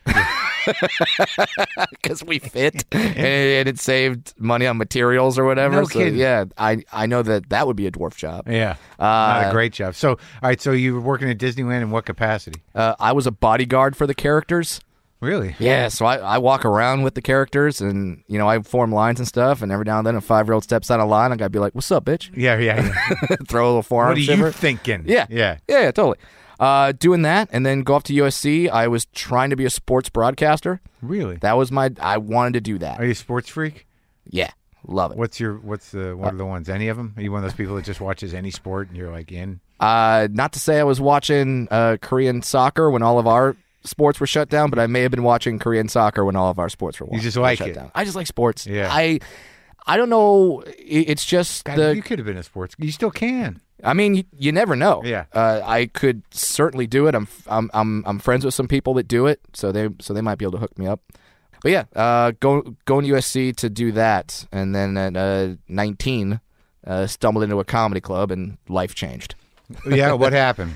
Because we fit, and it saved money on materials or whatever. No so, kidding. yeah, I know that would be a dwarf job. Yeah. Not a great job. So, all right. So you were working at Disneyland in what capacity? I was a bodyguard for the characters. Really? Yeah, so I walk around with the characters, and I form lines and stuff. And every now and then, a 5-year-old steps out of line, I gotta be like, "What's up, bitch?" Yeah. Throw a little forearm What are shiver. you thinking? Yeah, Yeah. totally. Doing that, and then go off to USC. I was trying to be a sports broadcaster. Really? That was I wanted to do that. Are you a sports freak? Yeah, love it. What are the ones? Any of them? Are you one of those people that just watches any sport and you're like in? Not to say I was watching Korean soccer when all of our sports were shut down, but I may have been watching Korean soccer when all of our sports were just like shut it. down. I just like sports. Yeah. I don't know. It's just God, you could have been a sports. You still can. I mean, you never know. Yeah. I could certainly do it. I'm friends with some people that do it, so they might be able to hook me up. But yeah, going to USC to do that, and then at 19, stumbled into a comedy club, and life changed. Yeah. What happened?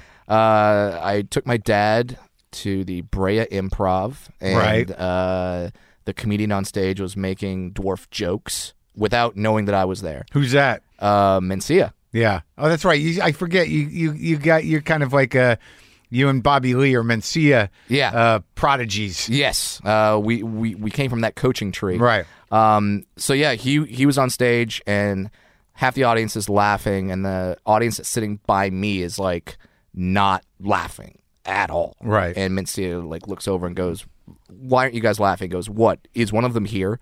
I took my dad to the Brea Improv, and Right. The comedian on stage was making dwarf jokes without knowing that I was there. Who's that? Mencia. Yeah. Oh, that's right. I forget. You're kind of like you and Bobby Lee or Mencia. Yeah. Prodigies. Yes. We came from that coaching tree. Right. So yeah, he was on stage, and half the audience is laughing, and the audience that's sitting by me is like not laughing at all. Right. And Mencia like looks over and goes, "Why aren't you guys laughing?" He goes, "What? Is one of them here?"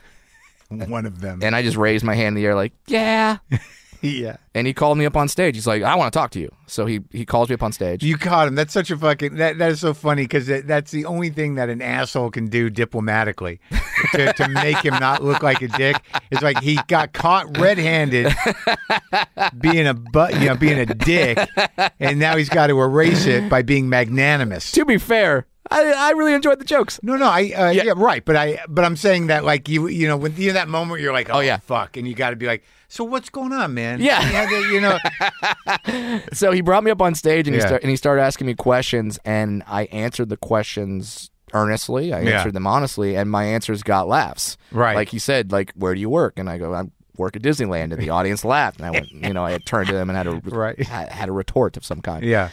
One of them. And I just raised my hand in the air like, "Yeah." Yeah. And he called me up on stage. He's like, "I want to talk to you." So he calls me up on stage. You caught him. That's such a fucking. That is so funny because that's the only thing that an asshole can do diplomatically to make him not look like a dick. It's like he got caught red-handed being a dick, and now he's got to erase it by being magnanimous. To be fair, I really enjoyed the jokes. No, yeah, right. But I'm saying that like when you're in that moment, you're like, oh yeah. fuck, and you got to be like, so what's going on, man? Yeah. You know. So he brought me up on stage, and Yeah. he started asking me questions, and I answered the questions earnestly. I answered them honestly, and my answers got laughs. Right. Like he said, like, "Where do you work?" And I go, "I work at Disneyland," and the audience laughed, and I went, I had turned to them and had a Right. had a retort of some kind. Yeah.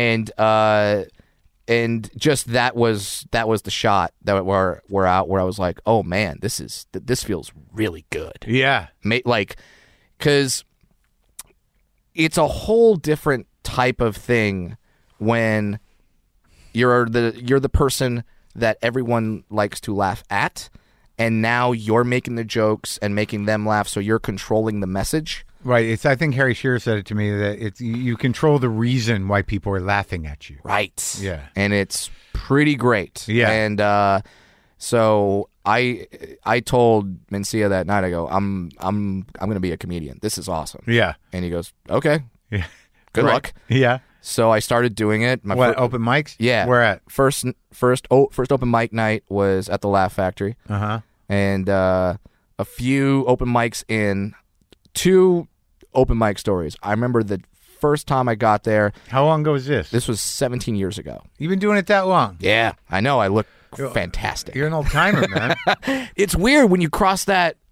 And just that was the shot that we're out where I was like, oh man, this feels really good. Yeah. Because it's a whole different type of thing when you're the person that everyone likes to laugh at, and now you're making the jokes and making them laugh, so you're controlling the message. Right. I think Harry Shearer said it to me that it's you control the reason why people are laughing at you. Right. Yeah. And it's pretty great. Yeah. And so I told Mencia that night, I go, I'm going to be a comedian. This is awesome. Yeah. And he goes, okay. Yeah. Good Right. luck. Yeah. So I started doing it. Open mics? Yeah. Where at? First open mic night was at the Laugh Factory. Uh-huh. And a few open mics in, 2 open mic stories. I remember the first time I got there. How long ago was this? This was 17 years ago. You've been doing it that long? Yeah, I know. I look fantastic. You're an old timer, man. It's weird when you cross that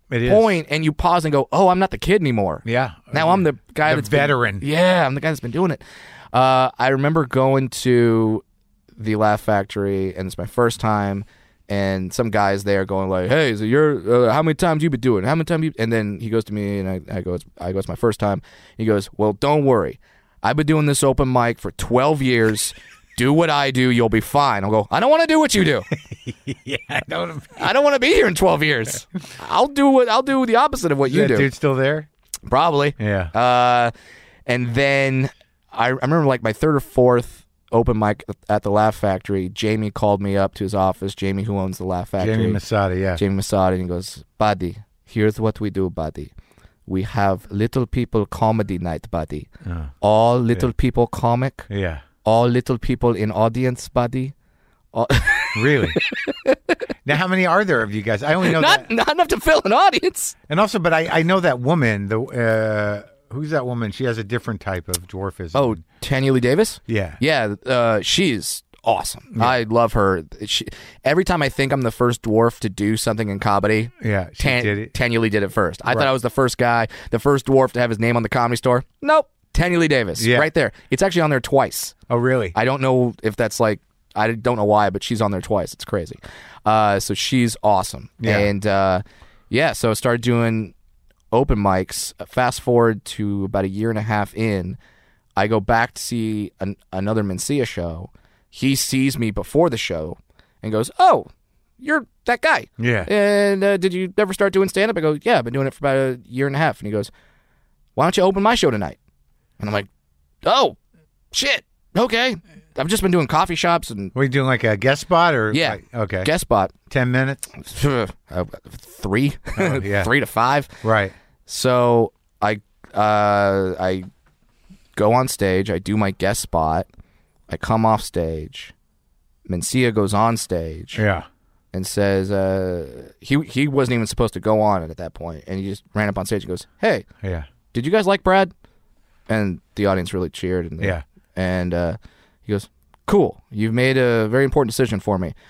It is. point, and you pause and go, "Oh, I'm not the kid anymore." Yeah. Now I'm the guy the that's veteran. I'm the guy that's been doing it. I remember going to the Laugh Factory, and it's my first time. And some guy's there going like, "Hey, is it your? How many times you been doing? How many times you?" And then he goes to me, and I go, "It's my first time." He goes, "Well, don't worry. I've been doing this open mic for 12 years. Do what I do, you'll be fine." I'll go, "I don't want to do what you do. I don't. I don't want to be here in 12 years. I'll do the opposite of what you That do." dude still there? Probably. Yeah. And then I remember like my third or fourth open mic at the Laugh Factory. Jamie called me up to his office. Jamie, who owns the Laugh Factory. Jamie Masada, yeah. Jamie Masada, and he goes, "Buddy, here's what we do, buddy. We have Little People Comedy Night, buddy. All little people comic. Yeah. All little people in audience, buddy." Really? Now, how many are there of you guys? I only know that. Not enough to fill an audience. And also, but I know that woman. Who's that woman? She has a different type of dwarfism. Oh, Tanya Lee Davis? Yeah. Yeah, she's awesome. Yeah. I love her. Every time I think I'm the first dwarf to do something in comedy, yeah, she did it. Tanya Lee did it first. I thought I was the first guy, the first dwarf to have his name on the Comedy Store. Nope. Tanya Lee Davis, right there. It's actually on there twice. Oh, really? I don't know if that's like, I don't know why, but she's on there twice. It's crazy. So she's awesome. Yeah. And so I started doing open mics. Fast forward to about a year and a half in, I go back to see another Mencia show. He sees me before the show and goes, "Oh, you're that guy." Yeah. And did you ever start doing stand-up? I go, "Yeah, I've been doing it for about a year and a half." And he goes, "Why don't you open my show tonight?" And I'm like, "Oh, shit. Okay. I've just been doing coffee shops." And were you doing like a guest spot or? Yeah. Okay. Guest spot. 10 minutes? 3. Oh, yeah. 3 to 5. Right. So I go on stage. I do my guest spot. I come off stage. Mencia goes on stage. Yeah. And says, he wasn't even supposed to go on at that point. And he just ran up on stage and goes, "Hey, yeah, did you guys like Brad?" And the audience really cheered. And yeah. And he goes, "Cool. You've made a very important decision for me.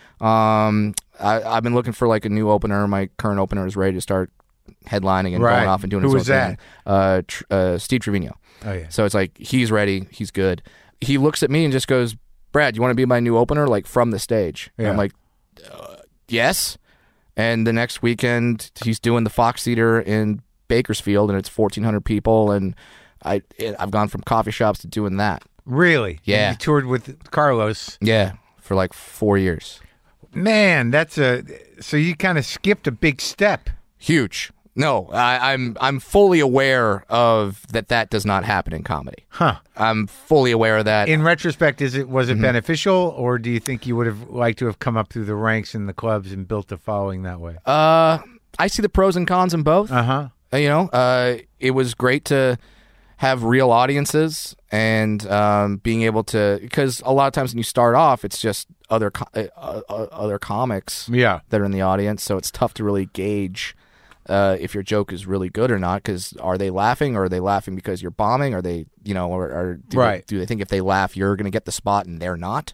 I've been looking for like a new opener. My current opener is ready to start headlining and going off and doing his own thing." Who was that? Steve Trevino. Oh, yeah. So it's like, he's ready. He's good. He looks at me and just goes, "Brad, you want to be my new opener, like from the stage?" Yeah. And I'm like, yes. And the next weekend, he's doing the Fox Theater in Bakersfield, and it's 1,400 people. And I've gone from coffee shops to doing that. Really? Yeah. You toured with Carlos. Yeah, for like 4 years. Man, so you kind of skipped a big step. Huge. No, I'm fully aware of that does not happen in comedy. Huh. I'm fully aware of that. In retrospect, was it beneficial, or do you think you would have liked to have come up through the ranks in the clubs and built a following that way? I see the pros and cons in both. Uh-huh. It was great to have real audiences and being able to, because a lot of times when you start off, it's just other comics that are in the audience, so it's tough to really gauge if your joke is really good or not, because are they laughing, or are they laughing because you're bombing? Are they, or do they think if they laugh you're going to get the spot and they're not?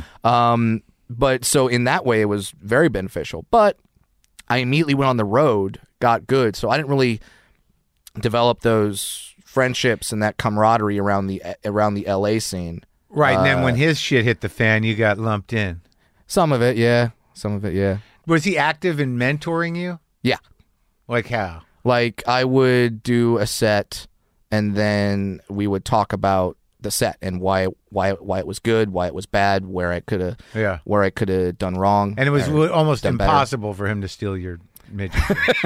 But so in that way it was very beneficial. But I immediately went on the road, got good, so I didn't really develop those friendships and that camaraderie around the LA scene. Right, and then when his shit hit the fan, you got lumped in. Some of it, yeah. Was he active in mentoring you? Yeah. Like how? Like I would do a set, and then we would talk about the set and why it was good, why it was bad, where I could have done wrong. And it was almost impossible for him to steal your midget.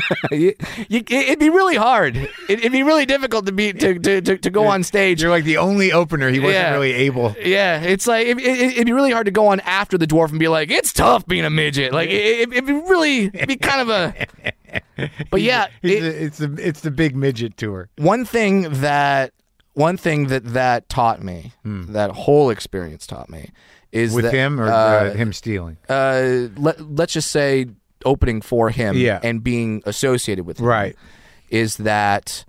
It'd be really hard. It'd be really difficult to go on stage. You're like the only opener. He wasn't really able. Yeah, it's like it'd be really hard to go on after the dwarf and be like, "It's tough being a midget." Like it'd be kind of a. But yeah, it's the big midget tour. One thing that taught me, that whole experience taught me, is with that, him or him stealing. Let's just say opening for him and being associated with him, right, is that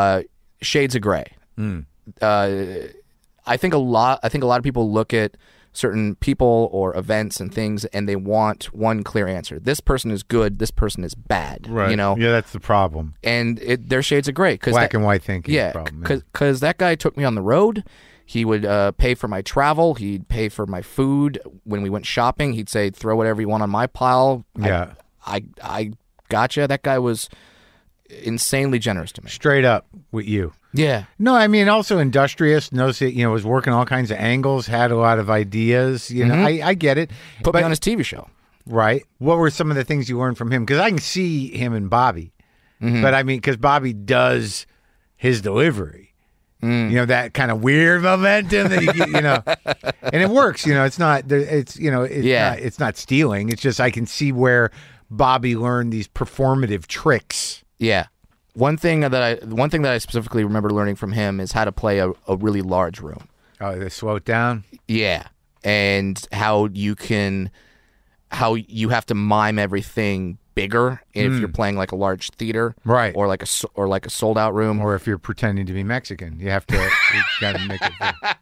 shades of gray. I think a lot of people look at certain people or events and things, and they want one clear answer. This person is good. This person is bad. Right. You know. Yeah, that's the problem. And they're shades of gray. Black and white thinking. Yeah, because that guy took me on the road. He would pay for my travel. He'd pay for my food. When we went shopping, he'd say, "Throw whatever you want on my pile." Yeah. I gotcha. That guy was insanely generous to me. Straight up with you. Yeah. No, I mean, also industrious, knows that, was working all kinds of angles, had a lot of ideas. I get it. Put me on his TV show. Right. What were some of the things you learned from him? Because I can see him and Bobby. But I mean, because Bobby does his delivery. That kind of weird momentum that and it works. It's not. It's not stealing. It's just I can see where Bobby learned these performative tricks. Yeah. One thing that I specifically remember learning from him is how to play a really large room. Oh, they slow it down? Yeah. And how you have to mime everything bigger if you're playing like a large theater, right? Or like a sold out room, or if you're pretending to be Mexican, you have to you got to make it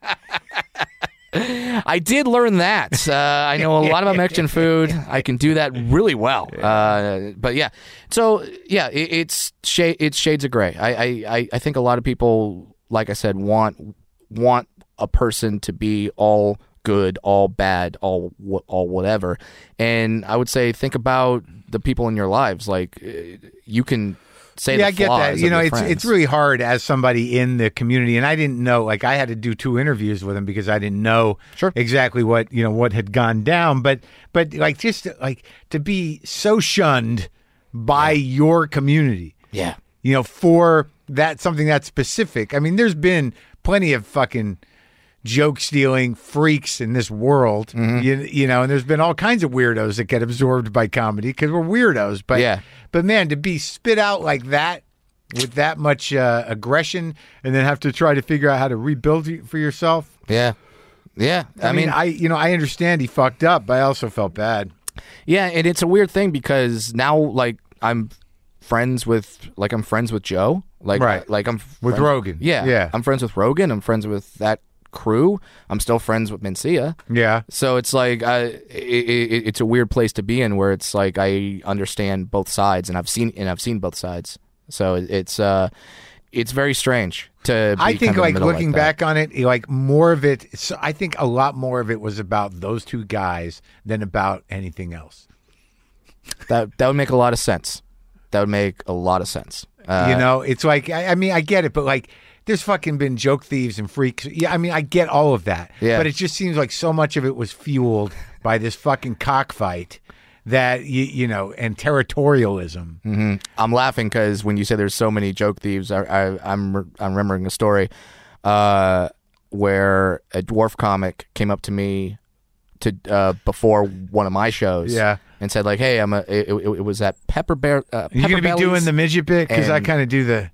big. I did learn that. I know a lot about Mexican food. I can do that really well. But yeah, so yeah, it's shades of gray. I think a lot of people, like I said, want a person to be all good, all bad, all whatever. And I would say think about the people in your lives. Like you can say I get that. It's really hard as somebody in the community, and I didn't know. Like I had to do 2 interviews with him because I didn't know exactly what had gone down. But like just like to be so shunned by your community, for that something that specific. I mean, there's been plenty of fucking joke stealing freaks in this world, and there's been all kinds of weirdos that get absorbed by comedy because we're weirdos. But man, to be spit out like that with that much aggression, and then have to try to figure out how to rebuild for yourself. Yeah. I mean, I understand he fucked up, but I also felt bad. Yeah, and it's a weird thing because now, like, I'm friends with Joe, like I'm with Rogan. Yeah, I'm friends with Rogan. I'm friends with that crew. I'm still friends with Mencia. Yeah. So it's like it's a weird place to be in where it's like I understand both sides and I've seen both sides. So it's very strange to be I think kind of like looking like back on it, like more of it, so I think a lot more of it was about those 2 guys than about anything else. That would make a lot of sense. It's like I mean I get it, but like there's fucking been joke thieves and freaks. Yeah, I mean I get all of that. Yeah. But it just seems like so much of it was fueled by this fucking cockfight that and territorialism. Mm-hmm. I'm laughing because when you say there's so many joke thieves, I'm remembering a story where a dwarf comic came up to me before one of my shows, and said like, "Hey, it was at Pepper Bear." You're gonna be doing the midget bit because I kind of do the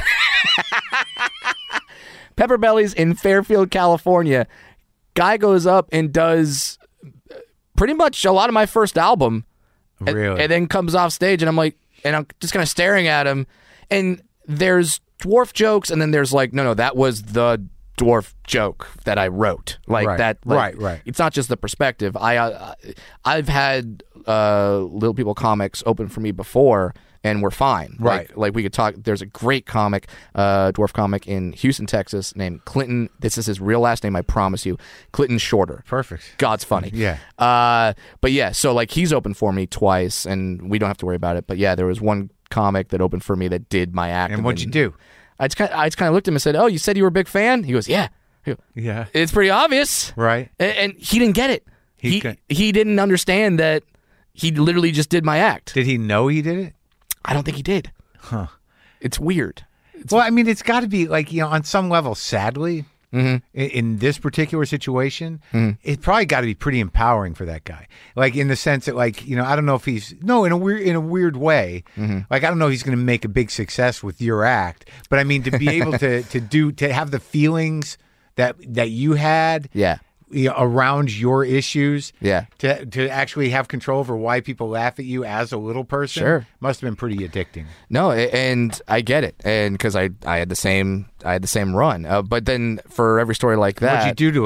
Pepper Bellies in Fairfield, California. Guy goes up and does pretty much a lot of my first album. Really? And then comes off stage and I'm just kind of staring at him. And there's dwarf jokes and then there's like, no, that was the dwarf joke that I wrote. Like right. that. Like, right. It's not just the perspective. I've had Little People comics open for me before and we're fine. Right. Like we could talk. There's a great comic, dwarf comic in Houston, Texas named Clinton. This is his real last name, I promise you. Clinton Shorter. Perfect. God's funny. Yeah. But yeah, so like he's opened for me twice and we don't have to worry about it. But yeah, there was one comic that opened for me that did my act. And what'd you do? I just kind of looked at him and said, "Oh, you said you were a big fan?" He goes, "Yeah." Yeah. It's pretty obvious. Right. And he didn't get it. He didn't understand that he literally just did my act. Did he know he did it? I don't think he did. Huh. It's weird. Well, I mean, it's got to be like, on some level, sadly, in this particular situation, it probably got to be pretty empowering for that guy. Like in the sense that, like, I don't know if in a weird way. Like, I don't know if he's going to make a big success with your act, but I mean, to be able to have the feelings that you had. Yeah. Around your issues, to actually have control over why people laugh at you as a little person, sure, must have been pretty addicting. No, and I get it, and because I had the same run, but then for every story like that, what'd you do to him though?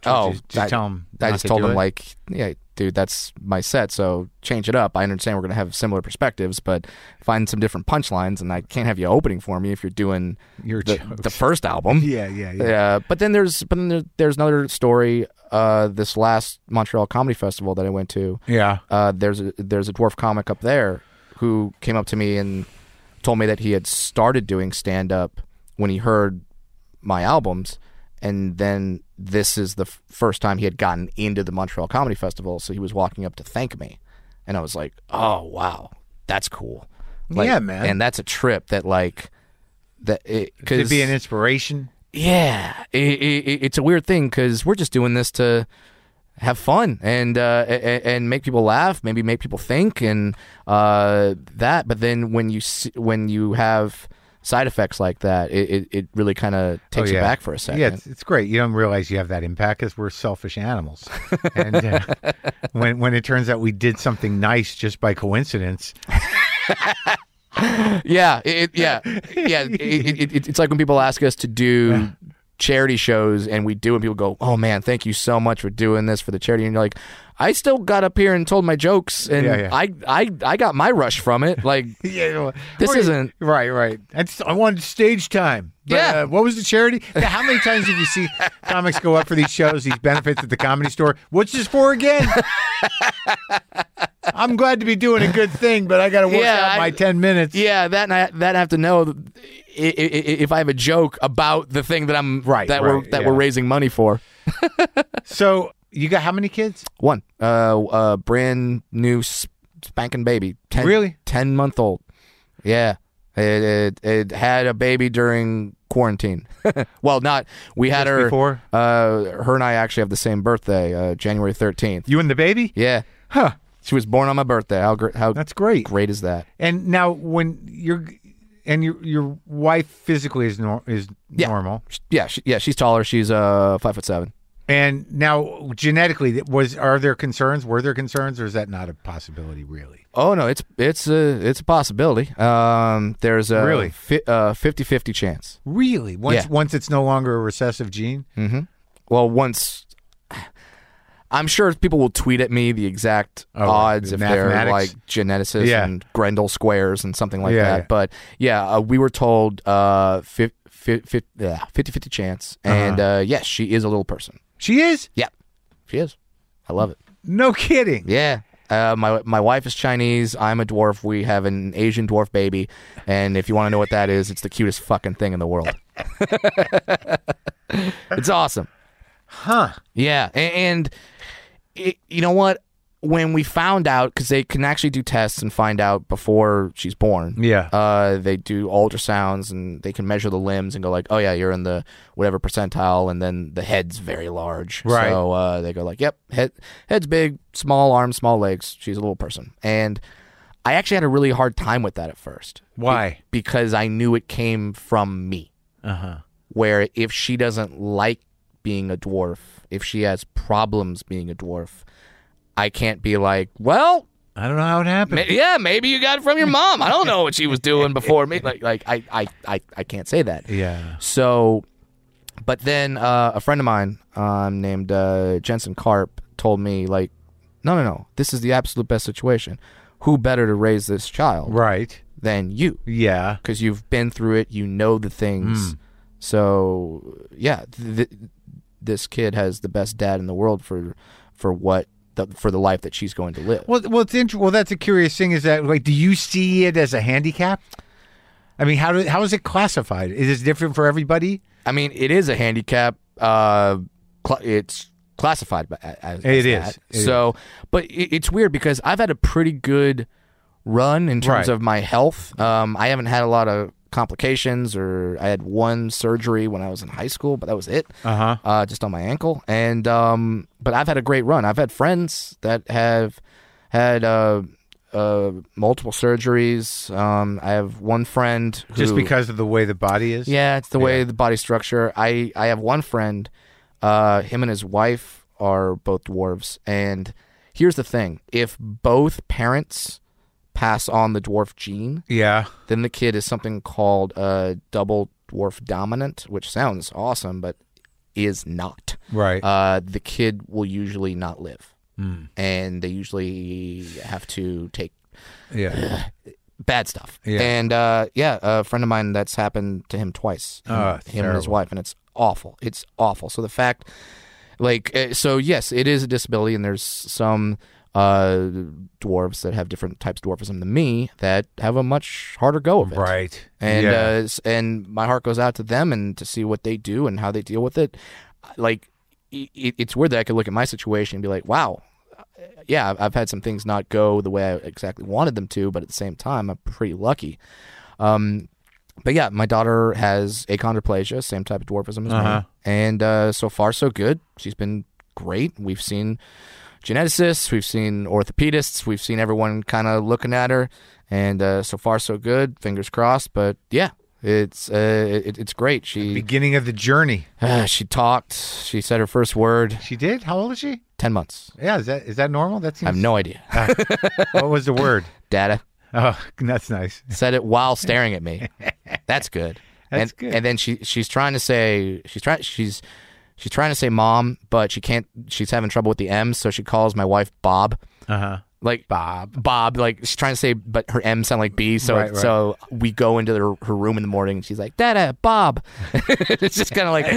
Just tell him. I just told him, like, yeah, dude, that's my set, so change it up. I understand we're going to have similar perspectives, but find some different punchlines, and I can't have you opening for me if you're doing the first album. Yeah. But then there's another story. This last Montreal Comedy Festival that I went to. Yeah. There's a dwarf comic up there who came up to me and told me that he had started doing stand-up when he heard my albums, and then this is the first time he had gotten into the Montreal Comedy Festival, so he was walking up to thank me. And I was like, oh, wow, that's cool. Like, yeah, man. And that's a trip that, like... Could be an inspiration. Yeah. It's a weird thing, because we're just doing this to have fun and make people laugh, maybe make people think, and that. But then when you have side effects like that, it really kind of takes you back for a second. Yeah, it's great. You don't realize you have that impact because we're selfish animals. And when it turns out we did something nice just by coincidence. It's like when people ask us to do charity shows and we do, and people go, oh man, thank you so much for doing this for the charity, and you're like, I still got up here and told my jokes, and I got my rush from it. Like, this isn't right. I wanted stage time. But, what was the charity? How many times did you see comics go up for these shows, these benefits at the Comedy Store? What's this for again? I'm glad to be doing a good thing, but I got to work out my 10 minutes. Yeah, that I have to know if I have a joke about the thing that I'm we're raising money for. So you got how many kids? One, brand new spanking baby, 10-month-old. Yeah, it had a baby during quarantine. Well, we had her before. Her and I actually have the same birthday, January 13th. You and the baby? Yeah. Huh. She was born on my birthday. How that's great. Great is that? And now when your wife physically is normal. Yeah, she's taller. She's 5'7". And now genetically, are there concerns? Were there concerns, or is that not a possibility really? Oh no, it's a possibility. There's a 50-50 chance. Really? Once it's no longer a recessive gene? Mm-hmm. Well, once. I'm sure people will tweet at me the exact odds if they're like geneticists and Grendel squares and something like that. But we were told 50-50 chance. And yes, she is a little person. She is? Yeah, she is. I love it. No kidding. Yeah. My wife is Chinese. I'm a dwarf. We have an Asian dwarf baby. And if you want to know what that is, it's the cutest fucking thing in the world. It's awesome. Huh. Yeah. And you know what? When we found out, because they can actually do tests and find out before she's born. Yeah. They do ultrasounds and they can measure the limbs and go like, oh yeah, you're in the whatever percentile, and then the head's very large. Right. So they go like, yep, head's big, small arms, small legs. She's a little person. And I actually had a really hard time with that at first. Why? Because I knew it came from me. Uh-huh. Where if she doesn't like being a dwarf, if she has problems being a dwarf, I can't be like, well, I don't know how it happened. Maybe you got it from your mom. I don't know what she was doing before me. Like I can't say that. Yeah. So, but then a friend of mine named Jensen Karp told me, like, no, this is the absolute best situation. Who better to raise this child, right, than you? Yeah, because you've been through it. You know the things. So yeah, this kid has the best dad in the world for the life that she's going to live. Well, it's interesting. Well, that's a curious thing. Is that, like, do you see it as a handicap? I mean, how is it classified? Is it different for everybody? I mean, it is a handicap. It's classified as it that. Is. So, but it's weird because I've had a pretty good run in terms of my health. I haven't had a lot of complications, or I had one surgery when I was in high school, but that was it. Just on my ankle. And but I've had a great run. I've had friends that have had multiple surgeries. I have one friend who, just because of the way the body is. Yeah, it's the way the body structure. I have one friend. Him and his wife are both dwarves, and here's the thing: if both parents pass on the dwarf gene, then the kid is something called double dwarf dominant, which sounds awesome, but is not. Right. the kid will usually not live. And they usually have to take bad stuff. Yeah. And a friend of mine, that's happened to him twice. Him and his terrible. wife, and it's awful. It's awful. So the fact, so yes, it is a disability, and there's some dwarves that have different types of dwarfism than me that have a much harder go of it. Right. And and my heart goes out to them and to see what they do and how they deal with it. Like, it's weird that I could look at my situation and be like, wow, yeah, I've had some things not go the way I exactly wanted them to, but at the same time, I'm pretty lucky. But yeah, my daughter has achondroplasia, same type of dwarfism as me. And so far, so good. She's been great. We've seen geneticists, we've seen orthopedists, we've seen everyone kind of looking at her. And so far, so good. Fingers crossed. But yeah, it's great. Beginning of the journey. She talked. She said her first word. She did? How old is she? 10 months. Yeah, is that normal? That seems... I have no idea. What was the word? Data. Oh, that's nice. Said it while staring at me. That's good. That's good. And then she's trying to say she's trying to say mom, but she can't. She's having trouble with the M's, so she calls my wife Bob. Like Bob. Like she's trying to say, but her M sound like B. So Right. so we go into her room in the morning, and she's like, Dada, Bob. It's just kind of like,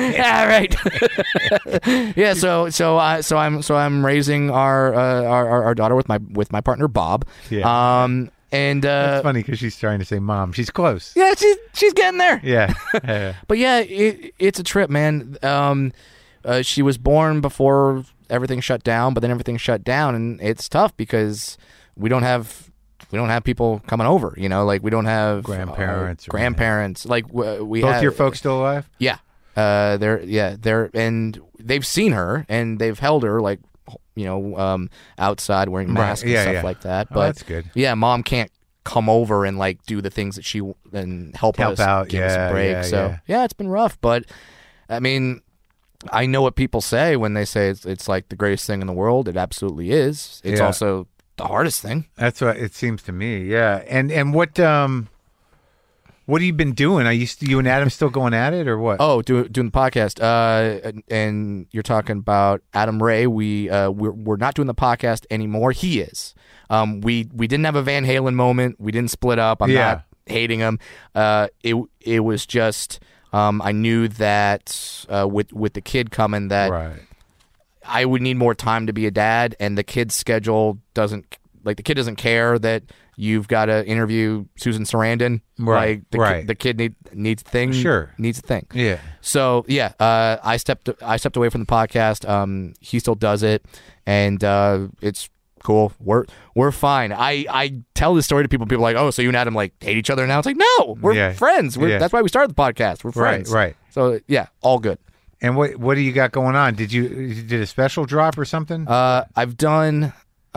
right. Yeah. So I'm raising our daughter with my partner Bob. Yeah. And It's funny because she's trying to say mom. She's close. yeah, she's getting there. Yeah. But yeah, it's a trip, man. She was born before everything shut down, but then everything shut down, and it's tough because we don't have people coming over. You know, like we don't have grandparents. Like we Both have, your folks still alive? Yeah, they're and they've seen her and they've held her, like, you know, outside wearing masks and stuff like that. But that's good. Yeah, mom can't come over and like do the things that she and help us out. give us a break. Yeah, it's been rough, but I mean, I know what people say when they say it's like the greatest thing in the world. It absolutely is. It's also the hardest thing. That's what it seems to me. Yeah. And what have you been doing? Are you and Adam still going at it or what? Oh, doing the podcast. And you're talking about Adam Ray. We're not doing the podcast anymore. He is. We didn't have a Van Halen moment. We didn't split up. I'm not hating him. It was just I knew that with the kid coming that I would need more time to be a dad, and the kid's schedule doesn't, like, the kid doesn't care that you've got to interview Susan Sarandon. Right. Like the kid needs a thing. Sure. Needs a thing. Yeah. So yeah, I stepped away from the podcast. He still does it, and it's cool. We're fine. I tell this story to people. People are like, oh, so you and Adam like hate each other now? It's like, no, we're friends. That's why we started the podcast. We're friends. Right. So yeah, all good. And what do you got going on? Did you did a special drop or something? I've done.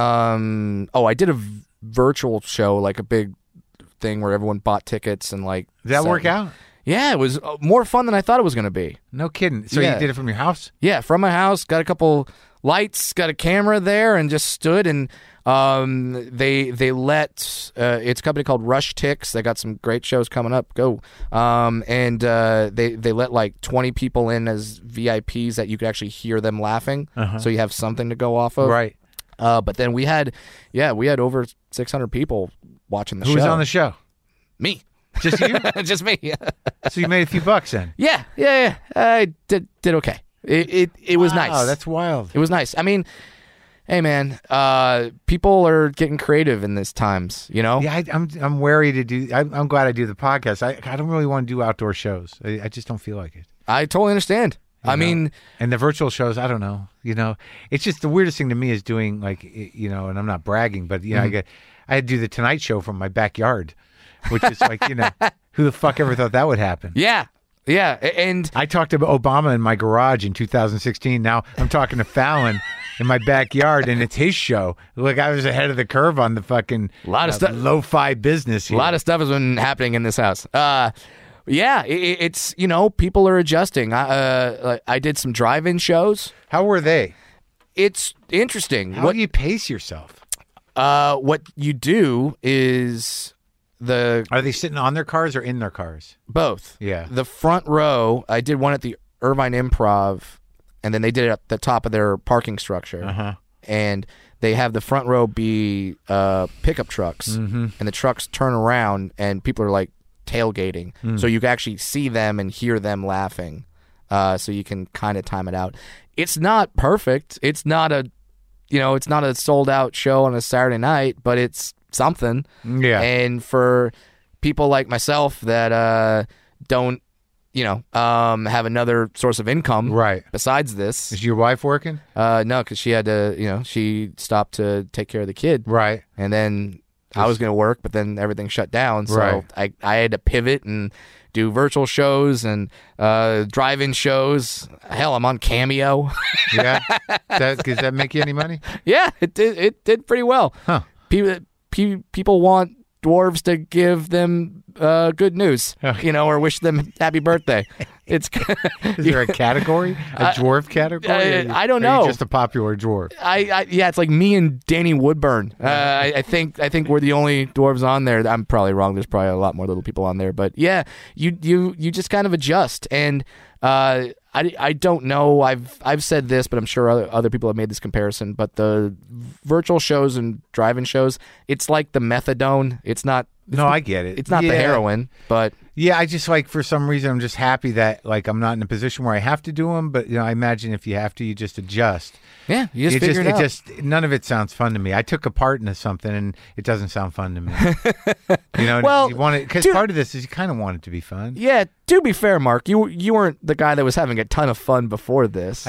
I did a virtual show, like a big thing where everyone bought tickets and like. Did that work out? Yeah, it was more fun than I thought it was going to be. No kidding. So you did it from your house? Yeah, from my house. Got a couple lights, got a camera there, and just stood. And they let it's a company called Rush Ticks. They got some great shows coming up. Go. And they let like 20 people in as VIPs that you could actually hear them laughing, so you have something to go off of. Right. But then we had over 600 people watching the show. Who was on the show? Me. Just you? Just me. So you made a few bucks then? Yeah. I did okay. It was nice. Oh, that's wild. It was nice. I mean, hey man, people are getting creative in these times, you know? Yeah, I'm wary to do. I'm glad I do the podcast. I don't really want to do outdoor shows. I just don't feel like it. I totally understand. I mean, and the virtual shows, I don't know. You know, it's just the weirdest thing to me is doing, like, you know, and I'm not bragging, but you know, I had to do the Tonight Show from my backyard, which is like, you know, who the fuck ever thought that would happen? Yeah. And I talked to Obama in my garage in 2016. Now I'm talking to Fallon in my backyard, and it's his show. Look, I was ahead of the curve on the fucking lo-fi business here. A lot of stuff has been happening in this house. Yeah, it's, you know, people are adjusting. I did some drive-in shows. How were they? It's interesting. How do you pace yourself? What you do is Are they sitting on their cars or in their cars? Both. Yeah. The front row, I did one at the Irvine Improv and then they did it at the top of their parking structure, and they have the front row be pickup trucks, and the trucks turn around, and people are like tailgating, so you can actually see them and hear them laughing, so you can kind of time it out. It's not perfect. It's not a sold out show on a Saturday night, but it's something. Yeah. And for people like myself that don't, have another source of income Right. besides this. Is your wife working? No, because she had to, she stopped to take care of the kid. Right. And then I was going to work, but then everything shut down. So Right. I had to pivot and do virtual shows and drive-in shows. Hell, I'm on Cameo. Yeah. Does that make you any money? Yeah, it did pretty well. Huh. People want dwarves to give them good news, or wish them happy birthday. Is there a category, a dwarf category? I don't Or are you know. just a popular dwarf. Yeah, it's like me and Danny Woodburn. I think we're the only dwarves on there. I'm probably wrong. There's probably a lot more little people on there, but yeah, you just kind of adjust. And I don't know. I've said this, but I'm sure other people have made this comparison. But the virtual shows and drive-in shows, it's like the methadone. It's not. No, I get it. It's not the heroin, but yeah, I just for some reason I'm just happy that I'm not in a position where I have to do them. But I imagine if you have to, you just adjust. yeah, you just figure it out. None of it sounds fun to me. I took a part into something and it doesn't sound fun to me. Well, you want it because part of this is you kind of want it to be fun. Yeah, to be fair, Mark, you weren't the guy that was having a ton of fun before this.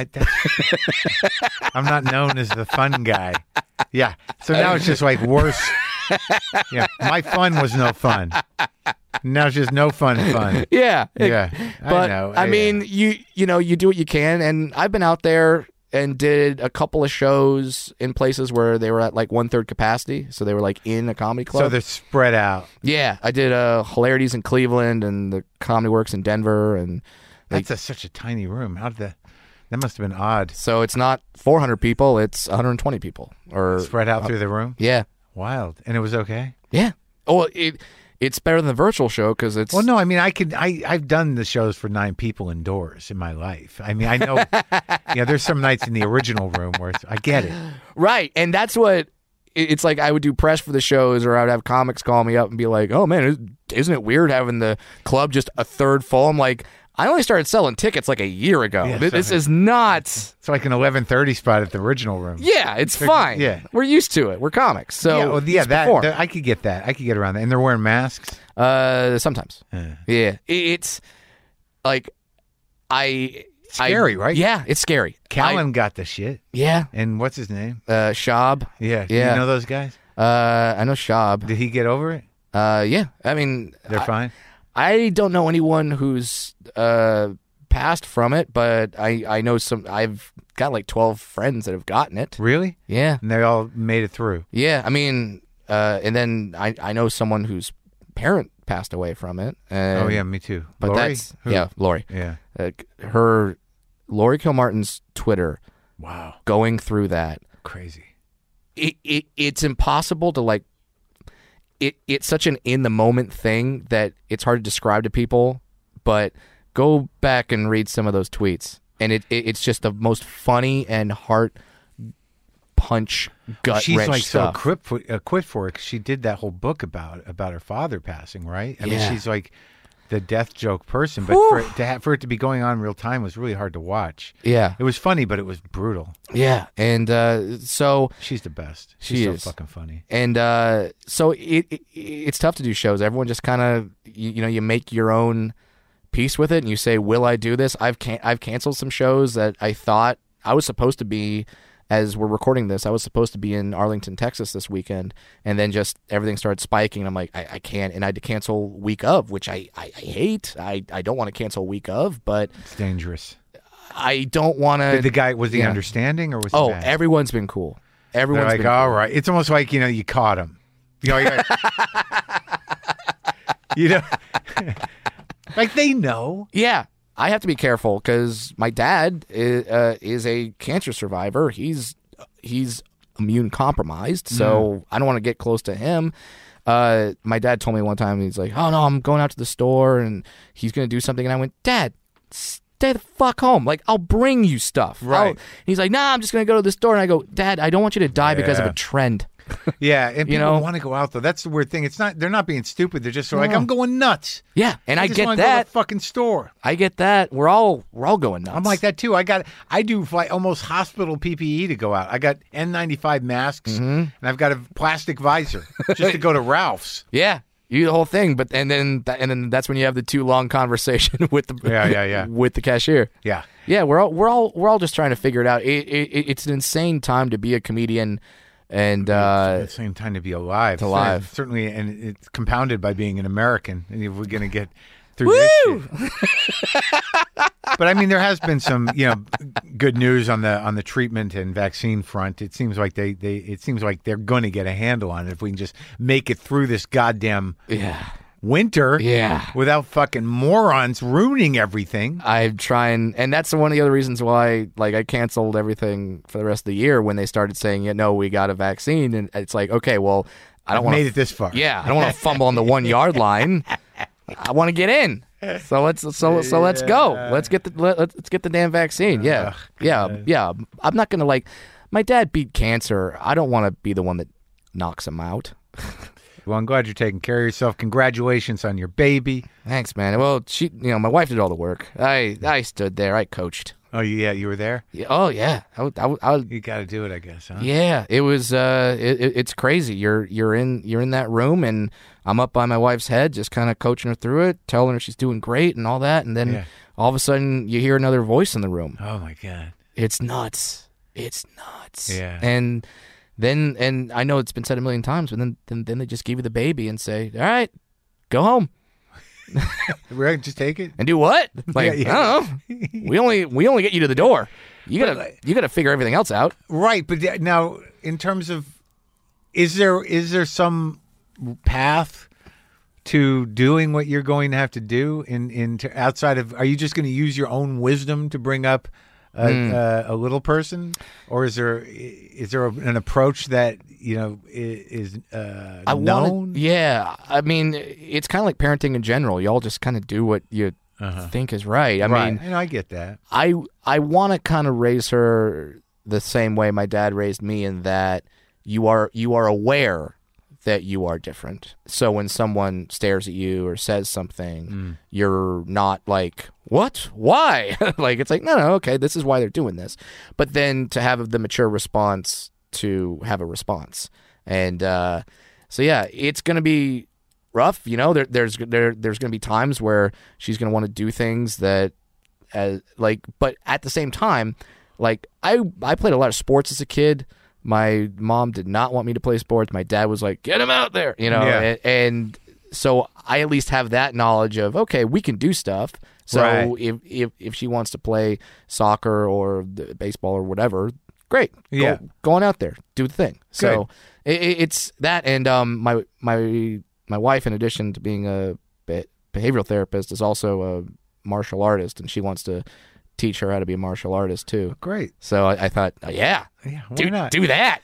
I'm not known as the fun guy. Yeah, so now it's just worse. Yeah, my fun was no fun. Now it's just no fun. Yeah, Yeah, but I know. I mean, you do what you can, and I've been out there and did a couple of shows in places where they were at 1/3 capacity, so they were in a comedy club. So they're spread out. Yeah, I did Hilarities in Cleveland and the Comedy Works in Denver, and That's such a tiny room. That must have been odd. so it's not 400 people, it's 120 people, or Spread out through the room. yeah, Wild, and it was okay. yeah. Oh, it's better than the virtual show because it's Well, no, I mean, I've done the shows for 9 people indoors in my life. I mean, I know, there's some nights in the original room where I get it. right, and that's what it's like. I would do press for the shows, or I would have comics call me up and be like, "Oh man, isn't it weird having the club just a third full?" I'm like, I only started selling tickets a year ago. Yeah, this is not. It's like an 11:30 spot at the original room. Yeah, it's fine. Yeah. We're used to it. We're comics, so that I could get that. I could get around that. And they're wearing masks. Sometimes. Yeah, it's Scary, right? Yeah, it's scary. Callan got the shit. Yeah, And what's his name? Shab. Yeah. Do Yeah. you know those guys? I know Shab. Did he get over it? Yeah. I mean, They're fine. I don't know anyone who's passed from it, but I know some. I've got 12 friends that have gotten it. Really? Yeah, And they all made it through. yeah. I mean, and then I know someone whose parent passed away from it. Oh yeah, me too. but Lori? that's Who? yeah, Lori. Yeah. Lori Kilmartin's Twitter Wow. going through that. Crazy. It's impossible to it's such an in the moment thing that it's hard to describe to people, but go back and read some of those tweets, and it's just the most funny and heart punch gut She's wrench so stuff. equipped for it because she did that whole book about her father passing, right? I mean, Yeah. she's the death joke person, but for it to be going on in real time was really hard to watch. Yeah, It was funny, but it was brutal. yeah, and so She's the best. She She's is. so fucking funny. and so it's tough to do shows. Everyone just kind of you make your own peace with it, and you say, "Will I do this?" I've canceled some shows that I thought I was supposed to be. As we're recording this, I was supposed to be in Arlington, Texas this weekend, and then just everything started spiking, and I'm like, I can't, and I had to cancel week of, which I hate. I don't want to cancel week of, but It's dangerous. I don't want to. The guy was he yeah. understanding or was he Oh, mad? everyone's been cool. They're Everyone's like, been all cool. right. It's almost like you caught him. Like they know. Yeah, I have to be careful because my dad is a cancer survivor. He's immune compromised, so I don't want to get close to him. My dad told me one time, he's like, "Oh no, I'm going out to the store and he's going to do something," and I went, "Dad, stay the fuck home. Like, I'll bring you stuff. Right. He's like, nah, I'm just going to go to the store. And I go, Dad, I don't want you to die because of a trend. Yeah, and people You know? want to go out though. That's the weird thing. It's not. They're not being stupid. They're just sort of like, I'm going nuts. Yeah, and I just get wanna go to that. the fucking store. I get that. We're all going nuts. I'm like that too. I do like almost hospital PPE to go out. I got N95 masks and I've got a plastic visor just to go to Ralph's. Yeah. You the whole thing, but and then that's when you have the too long conversation with the Yeah. with the cashier. Yeah. Yeah, we're all just trying to figure it out. It's an insane time to be a comedian, and At the same time to be alive. alive. Certainly, and it's compounded by being an American. And if we're going to get through this shit. But I mean, there has been some, good news on the treatment and vaccine front. It seems like they're going to get a handle on it if we can just make it through this goddamn winter without fucking morons ruining everything. I'm trying, and that's one of the other reasons why, like, I canceled everything for the rest of the year when they started saying, no, we got a vaccine, and it's like, okay, well, I don't want made it this far. Yeah, I don't want to fumble on the 1 yard line. I want to get in. So let's go. Let's get the damn vaccine. Yeah. I'm not gonna my dad beat cancer. I don't want to be the one that knocks him out. Well, I'm glad you're taking care of yourself. Congratulations on your baby. Thanks, man. Well, my wife did all the work. I stood there. I coached. Oh yeah, you were there. Yeah, oh yeah. You got to do it, I guess. Huh? Yeah, it was. It's crazy. You're in that room, and I'm up by my wife's head, just kind of coaching her through it, telling her she's doing great and all that, and then all of a sudden you hear another voice in the room. Oh my God. It's nuts. Yeah. And then I know it's been said a million times, but then they just give you the baby and say, all right, go home. Right, just take it and do what? Like, yeah. I don't know. We only get you to the door. You gotta figure everything else out. Right, but now in terms of, is there some path to doing what you're going to have to do outside of? Are you just going to use your own wisdom to bring up a little person, or is there an approach that is known? I mean, it's kind of like parenting in general. Y'all just kind of do what you think is right. I mean, I get that. I want to kind of raise her the same way my dad raised me, in that you are aware that you are different. So when someone stares at you or says something, you're not like, what? Why? Like, it's like, no, okay, this is why they're doing this. But then to have the mature response to have a response. And so, yeah, it's going to be rough. There's going to be times where she's going to want to do things that, but at the same time, like, I played a lot of sports as a kid. My mom did not want me to play sports. My dad was like, get him out there, and so I at least have that knowledge of, okay, we can do stuff. So if she wants to play soccer or baseball or whatever, great. Go on out there, do the thing. Good. So it's that, and my wife, in addition to being a behavioral therapist, is also a martial artist, and she wants to teach her how to be a martial artist too. Great. So I thought, why not? Do that.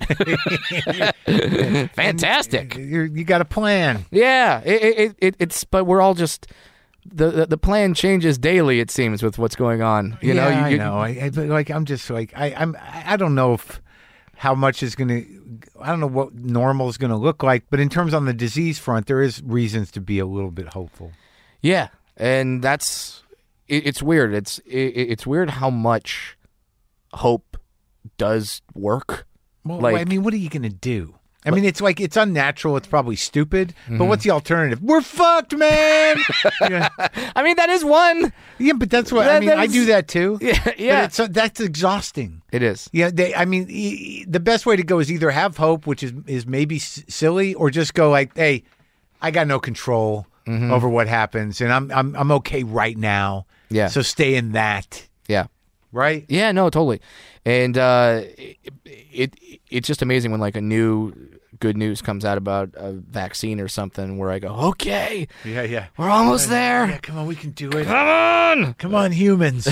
Fantastic. You got a plan. Yeah. It's but we're all just the plan changes daily, it seems, with what's going on. I know. I'm just like I don't know how much is going to. I don't know what normal is going to look like, but in terms on the disease front, there is reasons to be a little bit hopeful. Yeah, and that's. It's weird. It's weird how much hope does work. Well, I mean, what are you going to do? I mean, it's like, it's unnatural. It's probably stupid. But what's the alternative? We're fucked, man. I mean, that is one. Yeah, but that's what I mean. I do that too. Yeah. But that's exhausting. It is. Yeah. The best way to go is either have hope, which is maybe silly, or just go like, hey, I got no control over what happens, and I'm okay right now. Yeah. So stay in that. Yeah. Right? Yeah, no, totally. And it's just amazing when, like, a new good news comes out about a vaccine or something, where I go, okay, Yeah. we're almost there. Yeah, come on, we can do it. Come on, humans.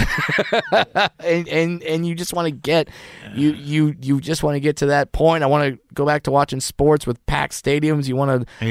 and you just want to get you just want to get to that point. I want to go back to watching sports with packed stadiums. You want to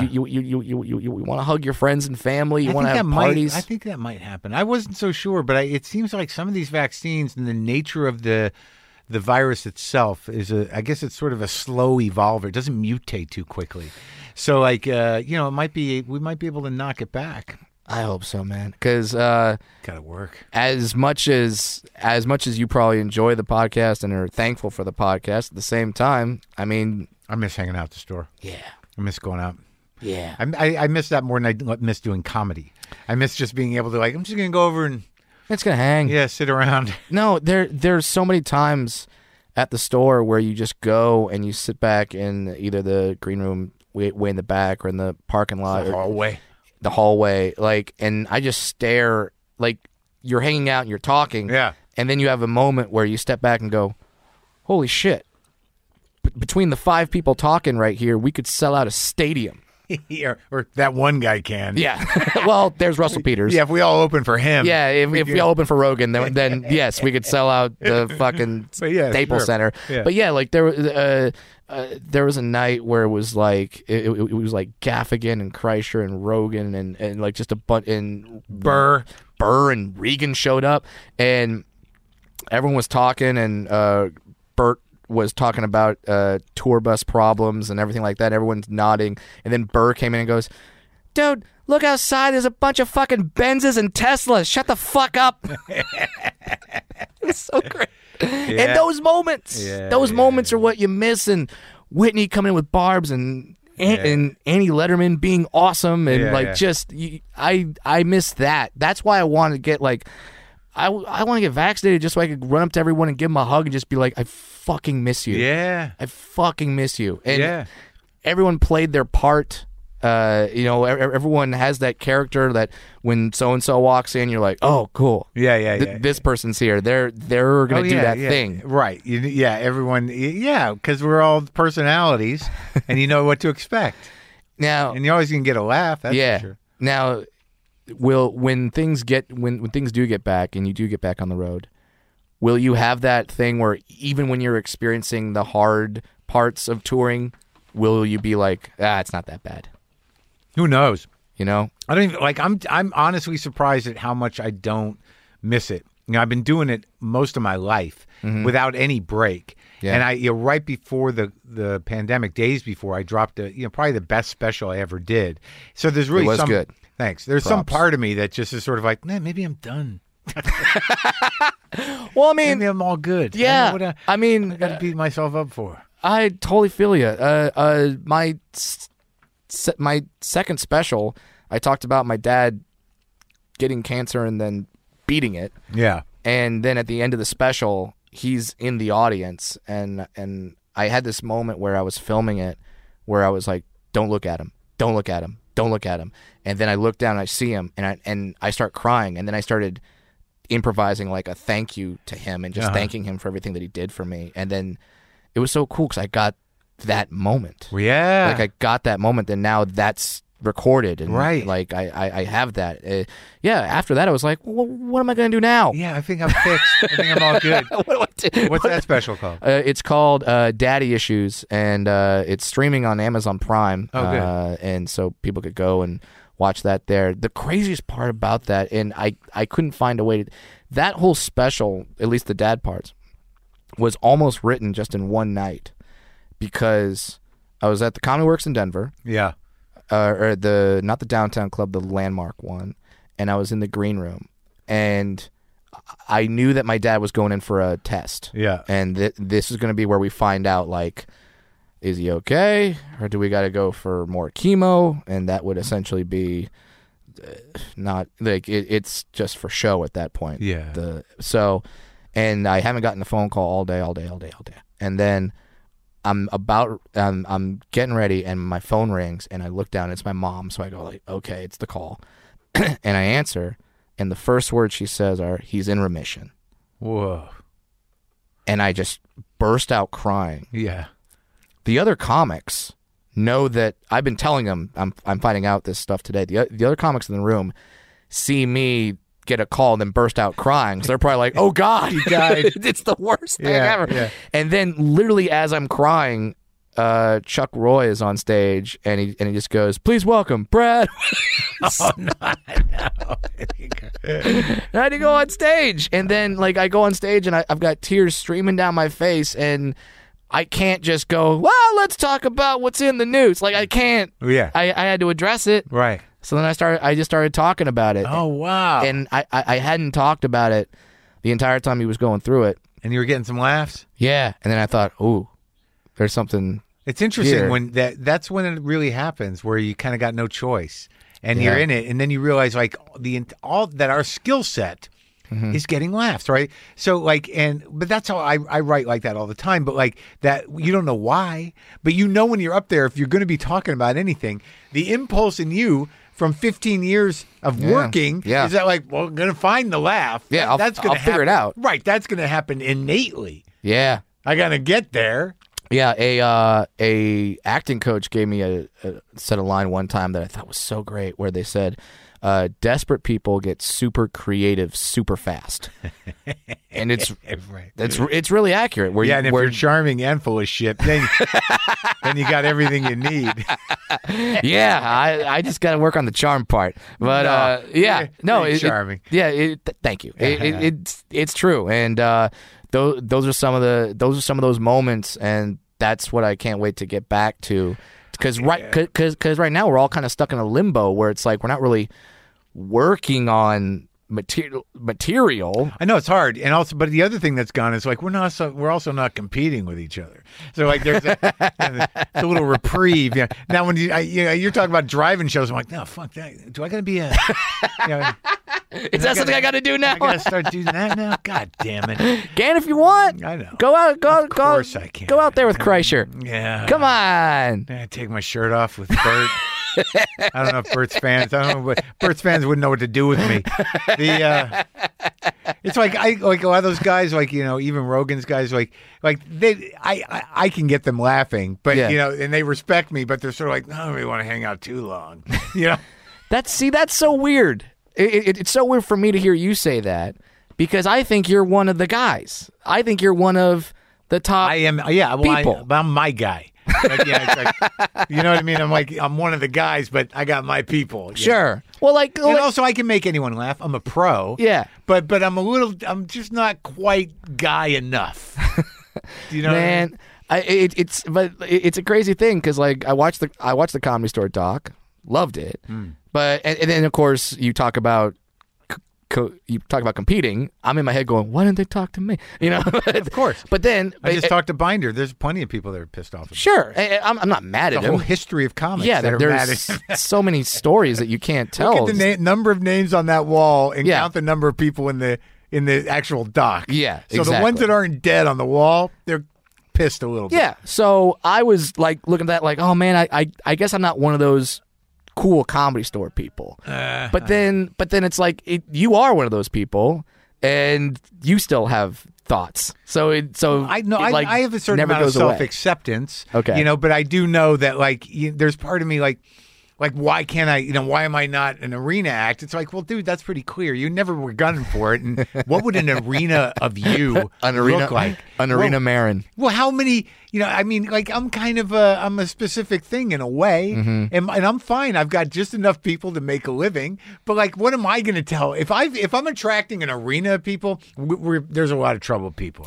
you want to hug your friends and family. You want to have parties. I think that might happen. I wasn't so sure, but it seems like some of these vaccines and the nature of the virus itself is I guess it's sort of a slow evolver. It doesn't mutate too quickly. So like we might be able to knock it back. I hope so, man. Because gotta work. As much as you probably enjoy the podcast and are thankful for the podcast, at the same time, I mean, I miss hanging out at the store. Yeah, I miss going out. Yeah, I miss that more than I miss doing comedy. I miss just being able to I'm just gonna go over and it's gonna hang. Yeah, sit around. No, there's so many times at the store where you just go and you sit back in either the green room way in the back or in the parking lot or the hallway, and I just stare, you're hanging out and you're talking, yeah, and then you have a moment where you step back and go, holy shit, between the 5 people talking right here, we could sell out a stadium. Yeah, or that one guy can. Yeah. Well, there's Russell Peters. Yeah, if we all open for him. Yeah, if we all open for Rogan, then yes, we could sell out the fucking Staples Center. Yeah. But yeah, there was a night where it was it was like Gaffigan and Kreischer and Rogan and just a bunch, and Burr and Regan showed up, and everyone was talking, and Bert was talking about tour bus problems and everything like that. Everyone's nodding, and then Burr came in and goes, dude, look outside, there's a bunch of fucking Benzes and Teslas, shut the fuck up. It's so great. Yeah. And those moments are what you miss, and Whitney coming in with barbs and Annie Letterman being awesome, and I miss that. That's why I want to get I want to get vaccinated just so I could run up to everyone and give them a hug and just be like, I fucking miss you. Yeah. I fucking miss you. And everyone played their part. Everyone has that character that when so-and-so walks in, you're like, oh, cool. Yeah. This person's here. They're going to do that thing. Right. Everyone. Yeah, because we're all personalities and you know what to expect. Now, and you're always going to get a laugh. That's for sure. Now, when things do get back and you do get back on the road, will you have that thing where even when you're experiencing the hard parts of touring, will you be like, it's not that bad? Who knows? You know? I don't even I'm honestly surprised at how much I don't miss it. I've been doing it most of my life without any break. Yeah. And right before the pandemic, days before, I dropped probably the best special I ever did. So there's really it was good. Thanks. There's some part of me that just is sort of like, maybe I'm done. Well, I mean, maybe I'm all good. Yeah. I got to beat myself up for. I totally feel you. My second special, I talked about my dad getting cancer and then beating it. Yeah. And then at the end of the special, he's in the audience, and I had this moment where I was filming it, where I was like, "Don't look at him! Don't look at him! Don't look at him!" And then I look down and I see him, and I start crying, and then I started improvising like a thank you to him and just thanking him for everything that he did for me, and then it was so cool because I got that moment. Yeah, I got that moment, and now that's recorded, and right. I have that. After that, I was like, well, what am I going to do now? Yeah, I think I'm fixed. I think I'm all good. What do I do? What's that special called? It's called Daddy Issues, and it's streaming on Amazon Prime. Oh, good. And so people could go and watch that there. The craziest part about that, and I couldn't find a way to, that whole special, at least the dad parts, was almost written just in one night, because I was at the Comedy Works in Denver. Yeah. Or not the downtown club, the Landmark one, and I was in the green room, and I knew that my dad was going in for a test. Yeah. And this is going to be where we find out, is he okay, or do we got to go for more chemo? And that would essentially be not it's just for show at that point. Yeah. And I haven't gotten a phone call all day, and then I'm getting ready, and my phone rings, and I look down, it's my mom, so I go okay, it's the call. And I answer, and the first words she says are, he's in remission. Whoa. And I just burst out crying. Yeah. the other comics know that I've been telling them I'm finding out this stuff today. The other comics in the room see me get a call and then burst out crying. So they're probably like, "Oh God, he died." It's the worst thing ever. Yeah. And then literally as I'm crying, Chuck Roy is on stage and he just goes, "Please welcome Brad." Oh no! I had to go on stage, and then like I go on stage and I've got tears streaming down my face, and I can't just go, "Well, let's talk about what's in the news." Like I can't. Yeah. I had to address it. Right. So then I just started talking about it. Oh wow! And I hadn't talked about it the entire time he was going through it. And you were getting some laughs. Yeah. And then I thought, "Ooh, there's something." It's interesting here. when that's when it really happens, where you kind of got no choice, and you're in it, and then you realize like all that our skill set is getting laughs, right? So like, but that's how I write like that all the time. But like that, you don't know why, but you know when you're up there, if you're going to be talking about anything, the impulse in you from 15 years of working is that like, well, I'm going to find the laugh. Yeah, that's I'll figure it out. Right, that's going to happen innately. Yeah. I got to get there. Yeah, a acting coach gave me a set of line one time that I thought was so great, where they said, "Desperate people get super creative super fast," and it's really accurate. Where and if you're charming and full of shit, then you got everything you need. Yeah, I just got to work on the charm part, but it's charming. Thank you. It's true, and those are some of those moments, and that's what I can't wait to get back to, because right now we're all kind of stuck in a limbo where it's like we're not really working on material. I know it's hard, and also, but the other thing that's gone is like we're also not competing with each other. So like there's a little reprieve. Yeah. Now when you're talking about driving shows, I'm like, no, fuck that. Do I got to be a? Is that something I got to do now? I got to start doing that now. God damn it! Can if you want. I know. Go out. Of course I can. Go out there with Kreischer. Yeah. Come on. I take my shirt off with Bert. I don't know if Bert's fans. I don't know, but Bert's fans wouldn't know what to do with me. It's like a lot of those guys, like even Rogan's guys, like I can get them laughing, but and they respect me, but they're sort of like, no, I don't really want to hang out too long, That's so weird. It's so weird for me to hear you say that, because I think you're one of the guys. I think you're one of the top. I am. Yeah, people. I'm my guy. Like, it's like, you know what I mean? I'm one of the guys, but I got my people. Sure. Well, and also I can make anyone laugh. I'm a pro. Yeah. But I'm just not quite guy enough. Do you know? Man, what I mean? it's a crazy thing, because like I watched the Comedy Store doc, loved it, but and then of course you talk about competing. I'm in my head going, why didn't they talk to me? Of course. But then I just talked to Binder. There's plenty of people that are pissed off. Sure, I'm not mad at him. The whole history of comics. Yeah, that are mad at him. there's so many stories that you can't tell. Look at the number of names on that wall and count the number of people in the actual doc. Yeah, so the ones that aren't dead on the wall, they're pissed a little bit. Yeah. So I was like looking at that, like, oh man, I guess I'm not one of those cool Comedy Store people. But then it's like you are one of those people, and you still have thoughts. So I know I have a certain amount of self-acceptance. Okay. But I do know that like there's part of me like why can't I? Why am I not an arena act? It's like, well, dude, that's pretty clear. You never were gunning for it. And what would an arena of you look like? An arena Marin. Well, how many? I mean, like I'm kind of I'm a specific thing in a way, and I'm fine. I've got just enough people to make a living. But like, what am I going to tell if I'm attracting an arena of people? There's a lot of troubled people.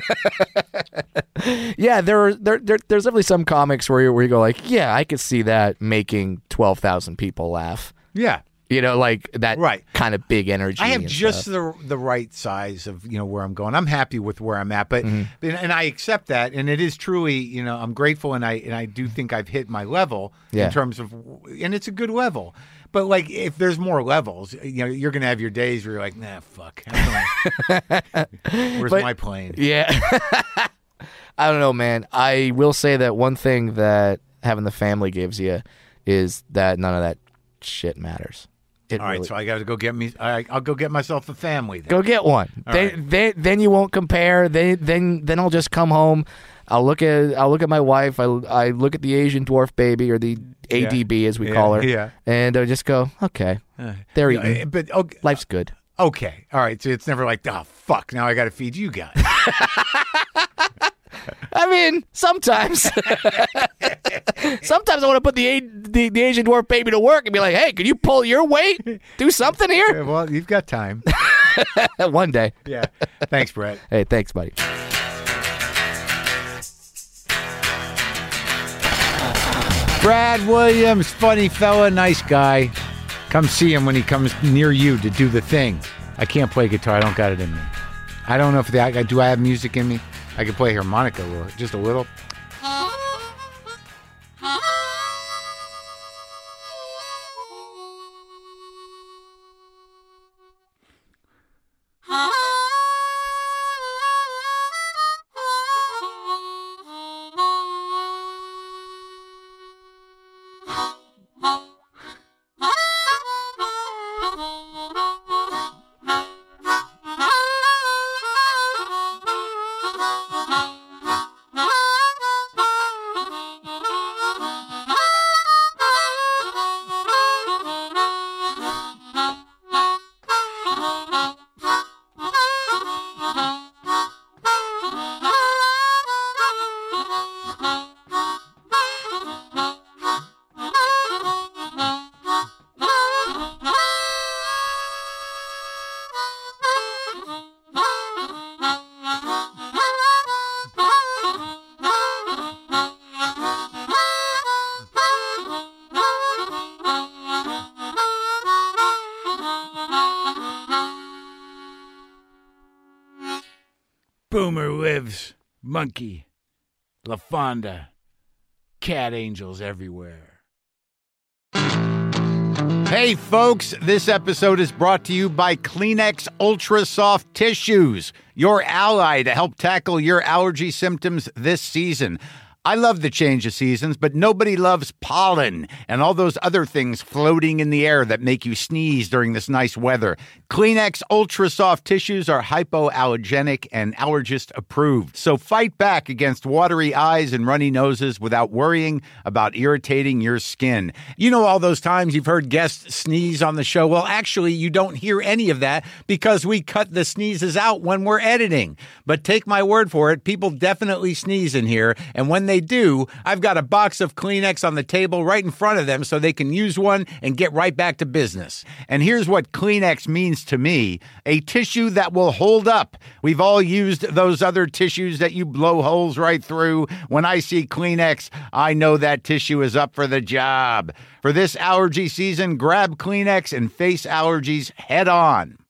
Yeah, there's definitely some comics where you go like, yeah, I could see that making 12,000 people laugh. Yeah. Like that kind of big energy. I have just the right size of, where I'm going. I'm happy with where I'm at, but and I accept that, and it is truly, I'm grateful, and I do think I've hit my level in terms of, and it's a good level. But like, if there's more levels, you're gonna have your days where you're like, nah, fuck. Where's my plane? Yeah. I don't know, man. I will say that one thing that having the family gives you is that none of that shit matters. It All right, really- so I got to go get me. I'll go get myself a family then. Go get one. Then you won't compare. Then I'll just come home. I'll look at my wife. I look at the Asian dwarf baby, or the ADB as we call her. Yeah. And I just go, okay, they're eating. But okay, Life's good. okay, all right. So it's never like, oh fuck, now I got to feed you guys. I mean, sometimes. Sometimes I want to put the Asian dwarf baby to work and be like, hey, can you pull your weight? Do something here? Well, you've got time. One day. Yeah. Thanks, Brett. Hey, thanks, buddy. Brad Williams, funny fella, nice guy. Come see him when he comes near you to do the thing. I can't play guitar. I don't got it in me. I don't know if do I have music in me? I can play harmonica a little, just a little. Boomer lives, monkey, LaFonda, cat angels everywhere. Hey folks, this episode is brought to you by Kleenex Ultra Soft Tissues, your ally to help tackle your allergy symptoms this season. I love the change of seasons, but nobody loves pollen and all those other things floating in the air that make you sneeze during this nice weather. Kleenex Ultra Soft Tissues are hypoallergenic and allergist approved. So fight back against watery eyes and runny noses without worrying about irritating your skin. You know all those times you've heard guests sneeze on the show? Well, actually, you don't hear any of that because we cut the sneezes out when we're editing. But take my word for it, people definitely sneeze in here, and when they do, I've got a box of Kleenex on the table right in front of them so they can use one and get right back to business. And here's what Kleenex means to me: a tissue that will hold up. We've all used those other tissues that you blow holes right through. When I see Kleenex, I know that tissue is up for the job. For this allergy season, grab Kleenex and face allergies head on.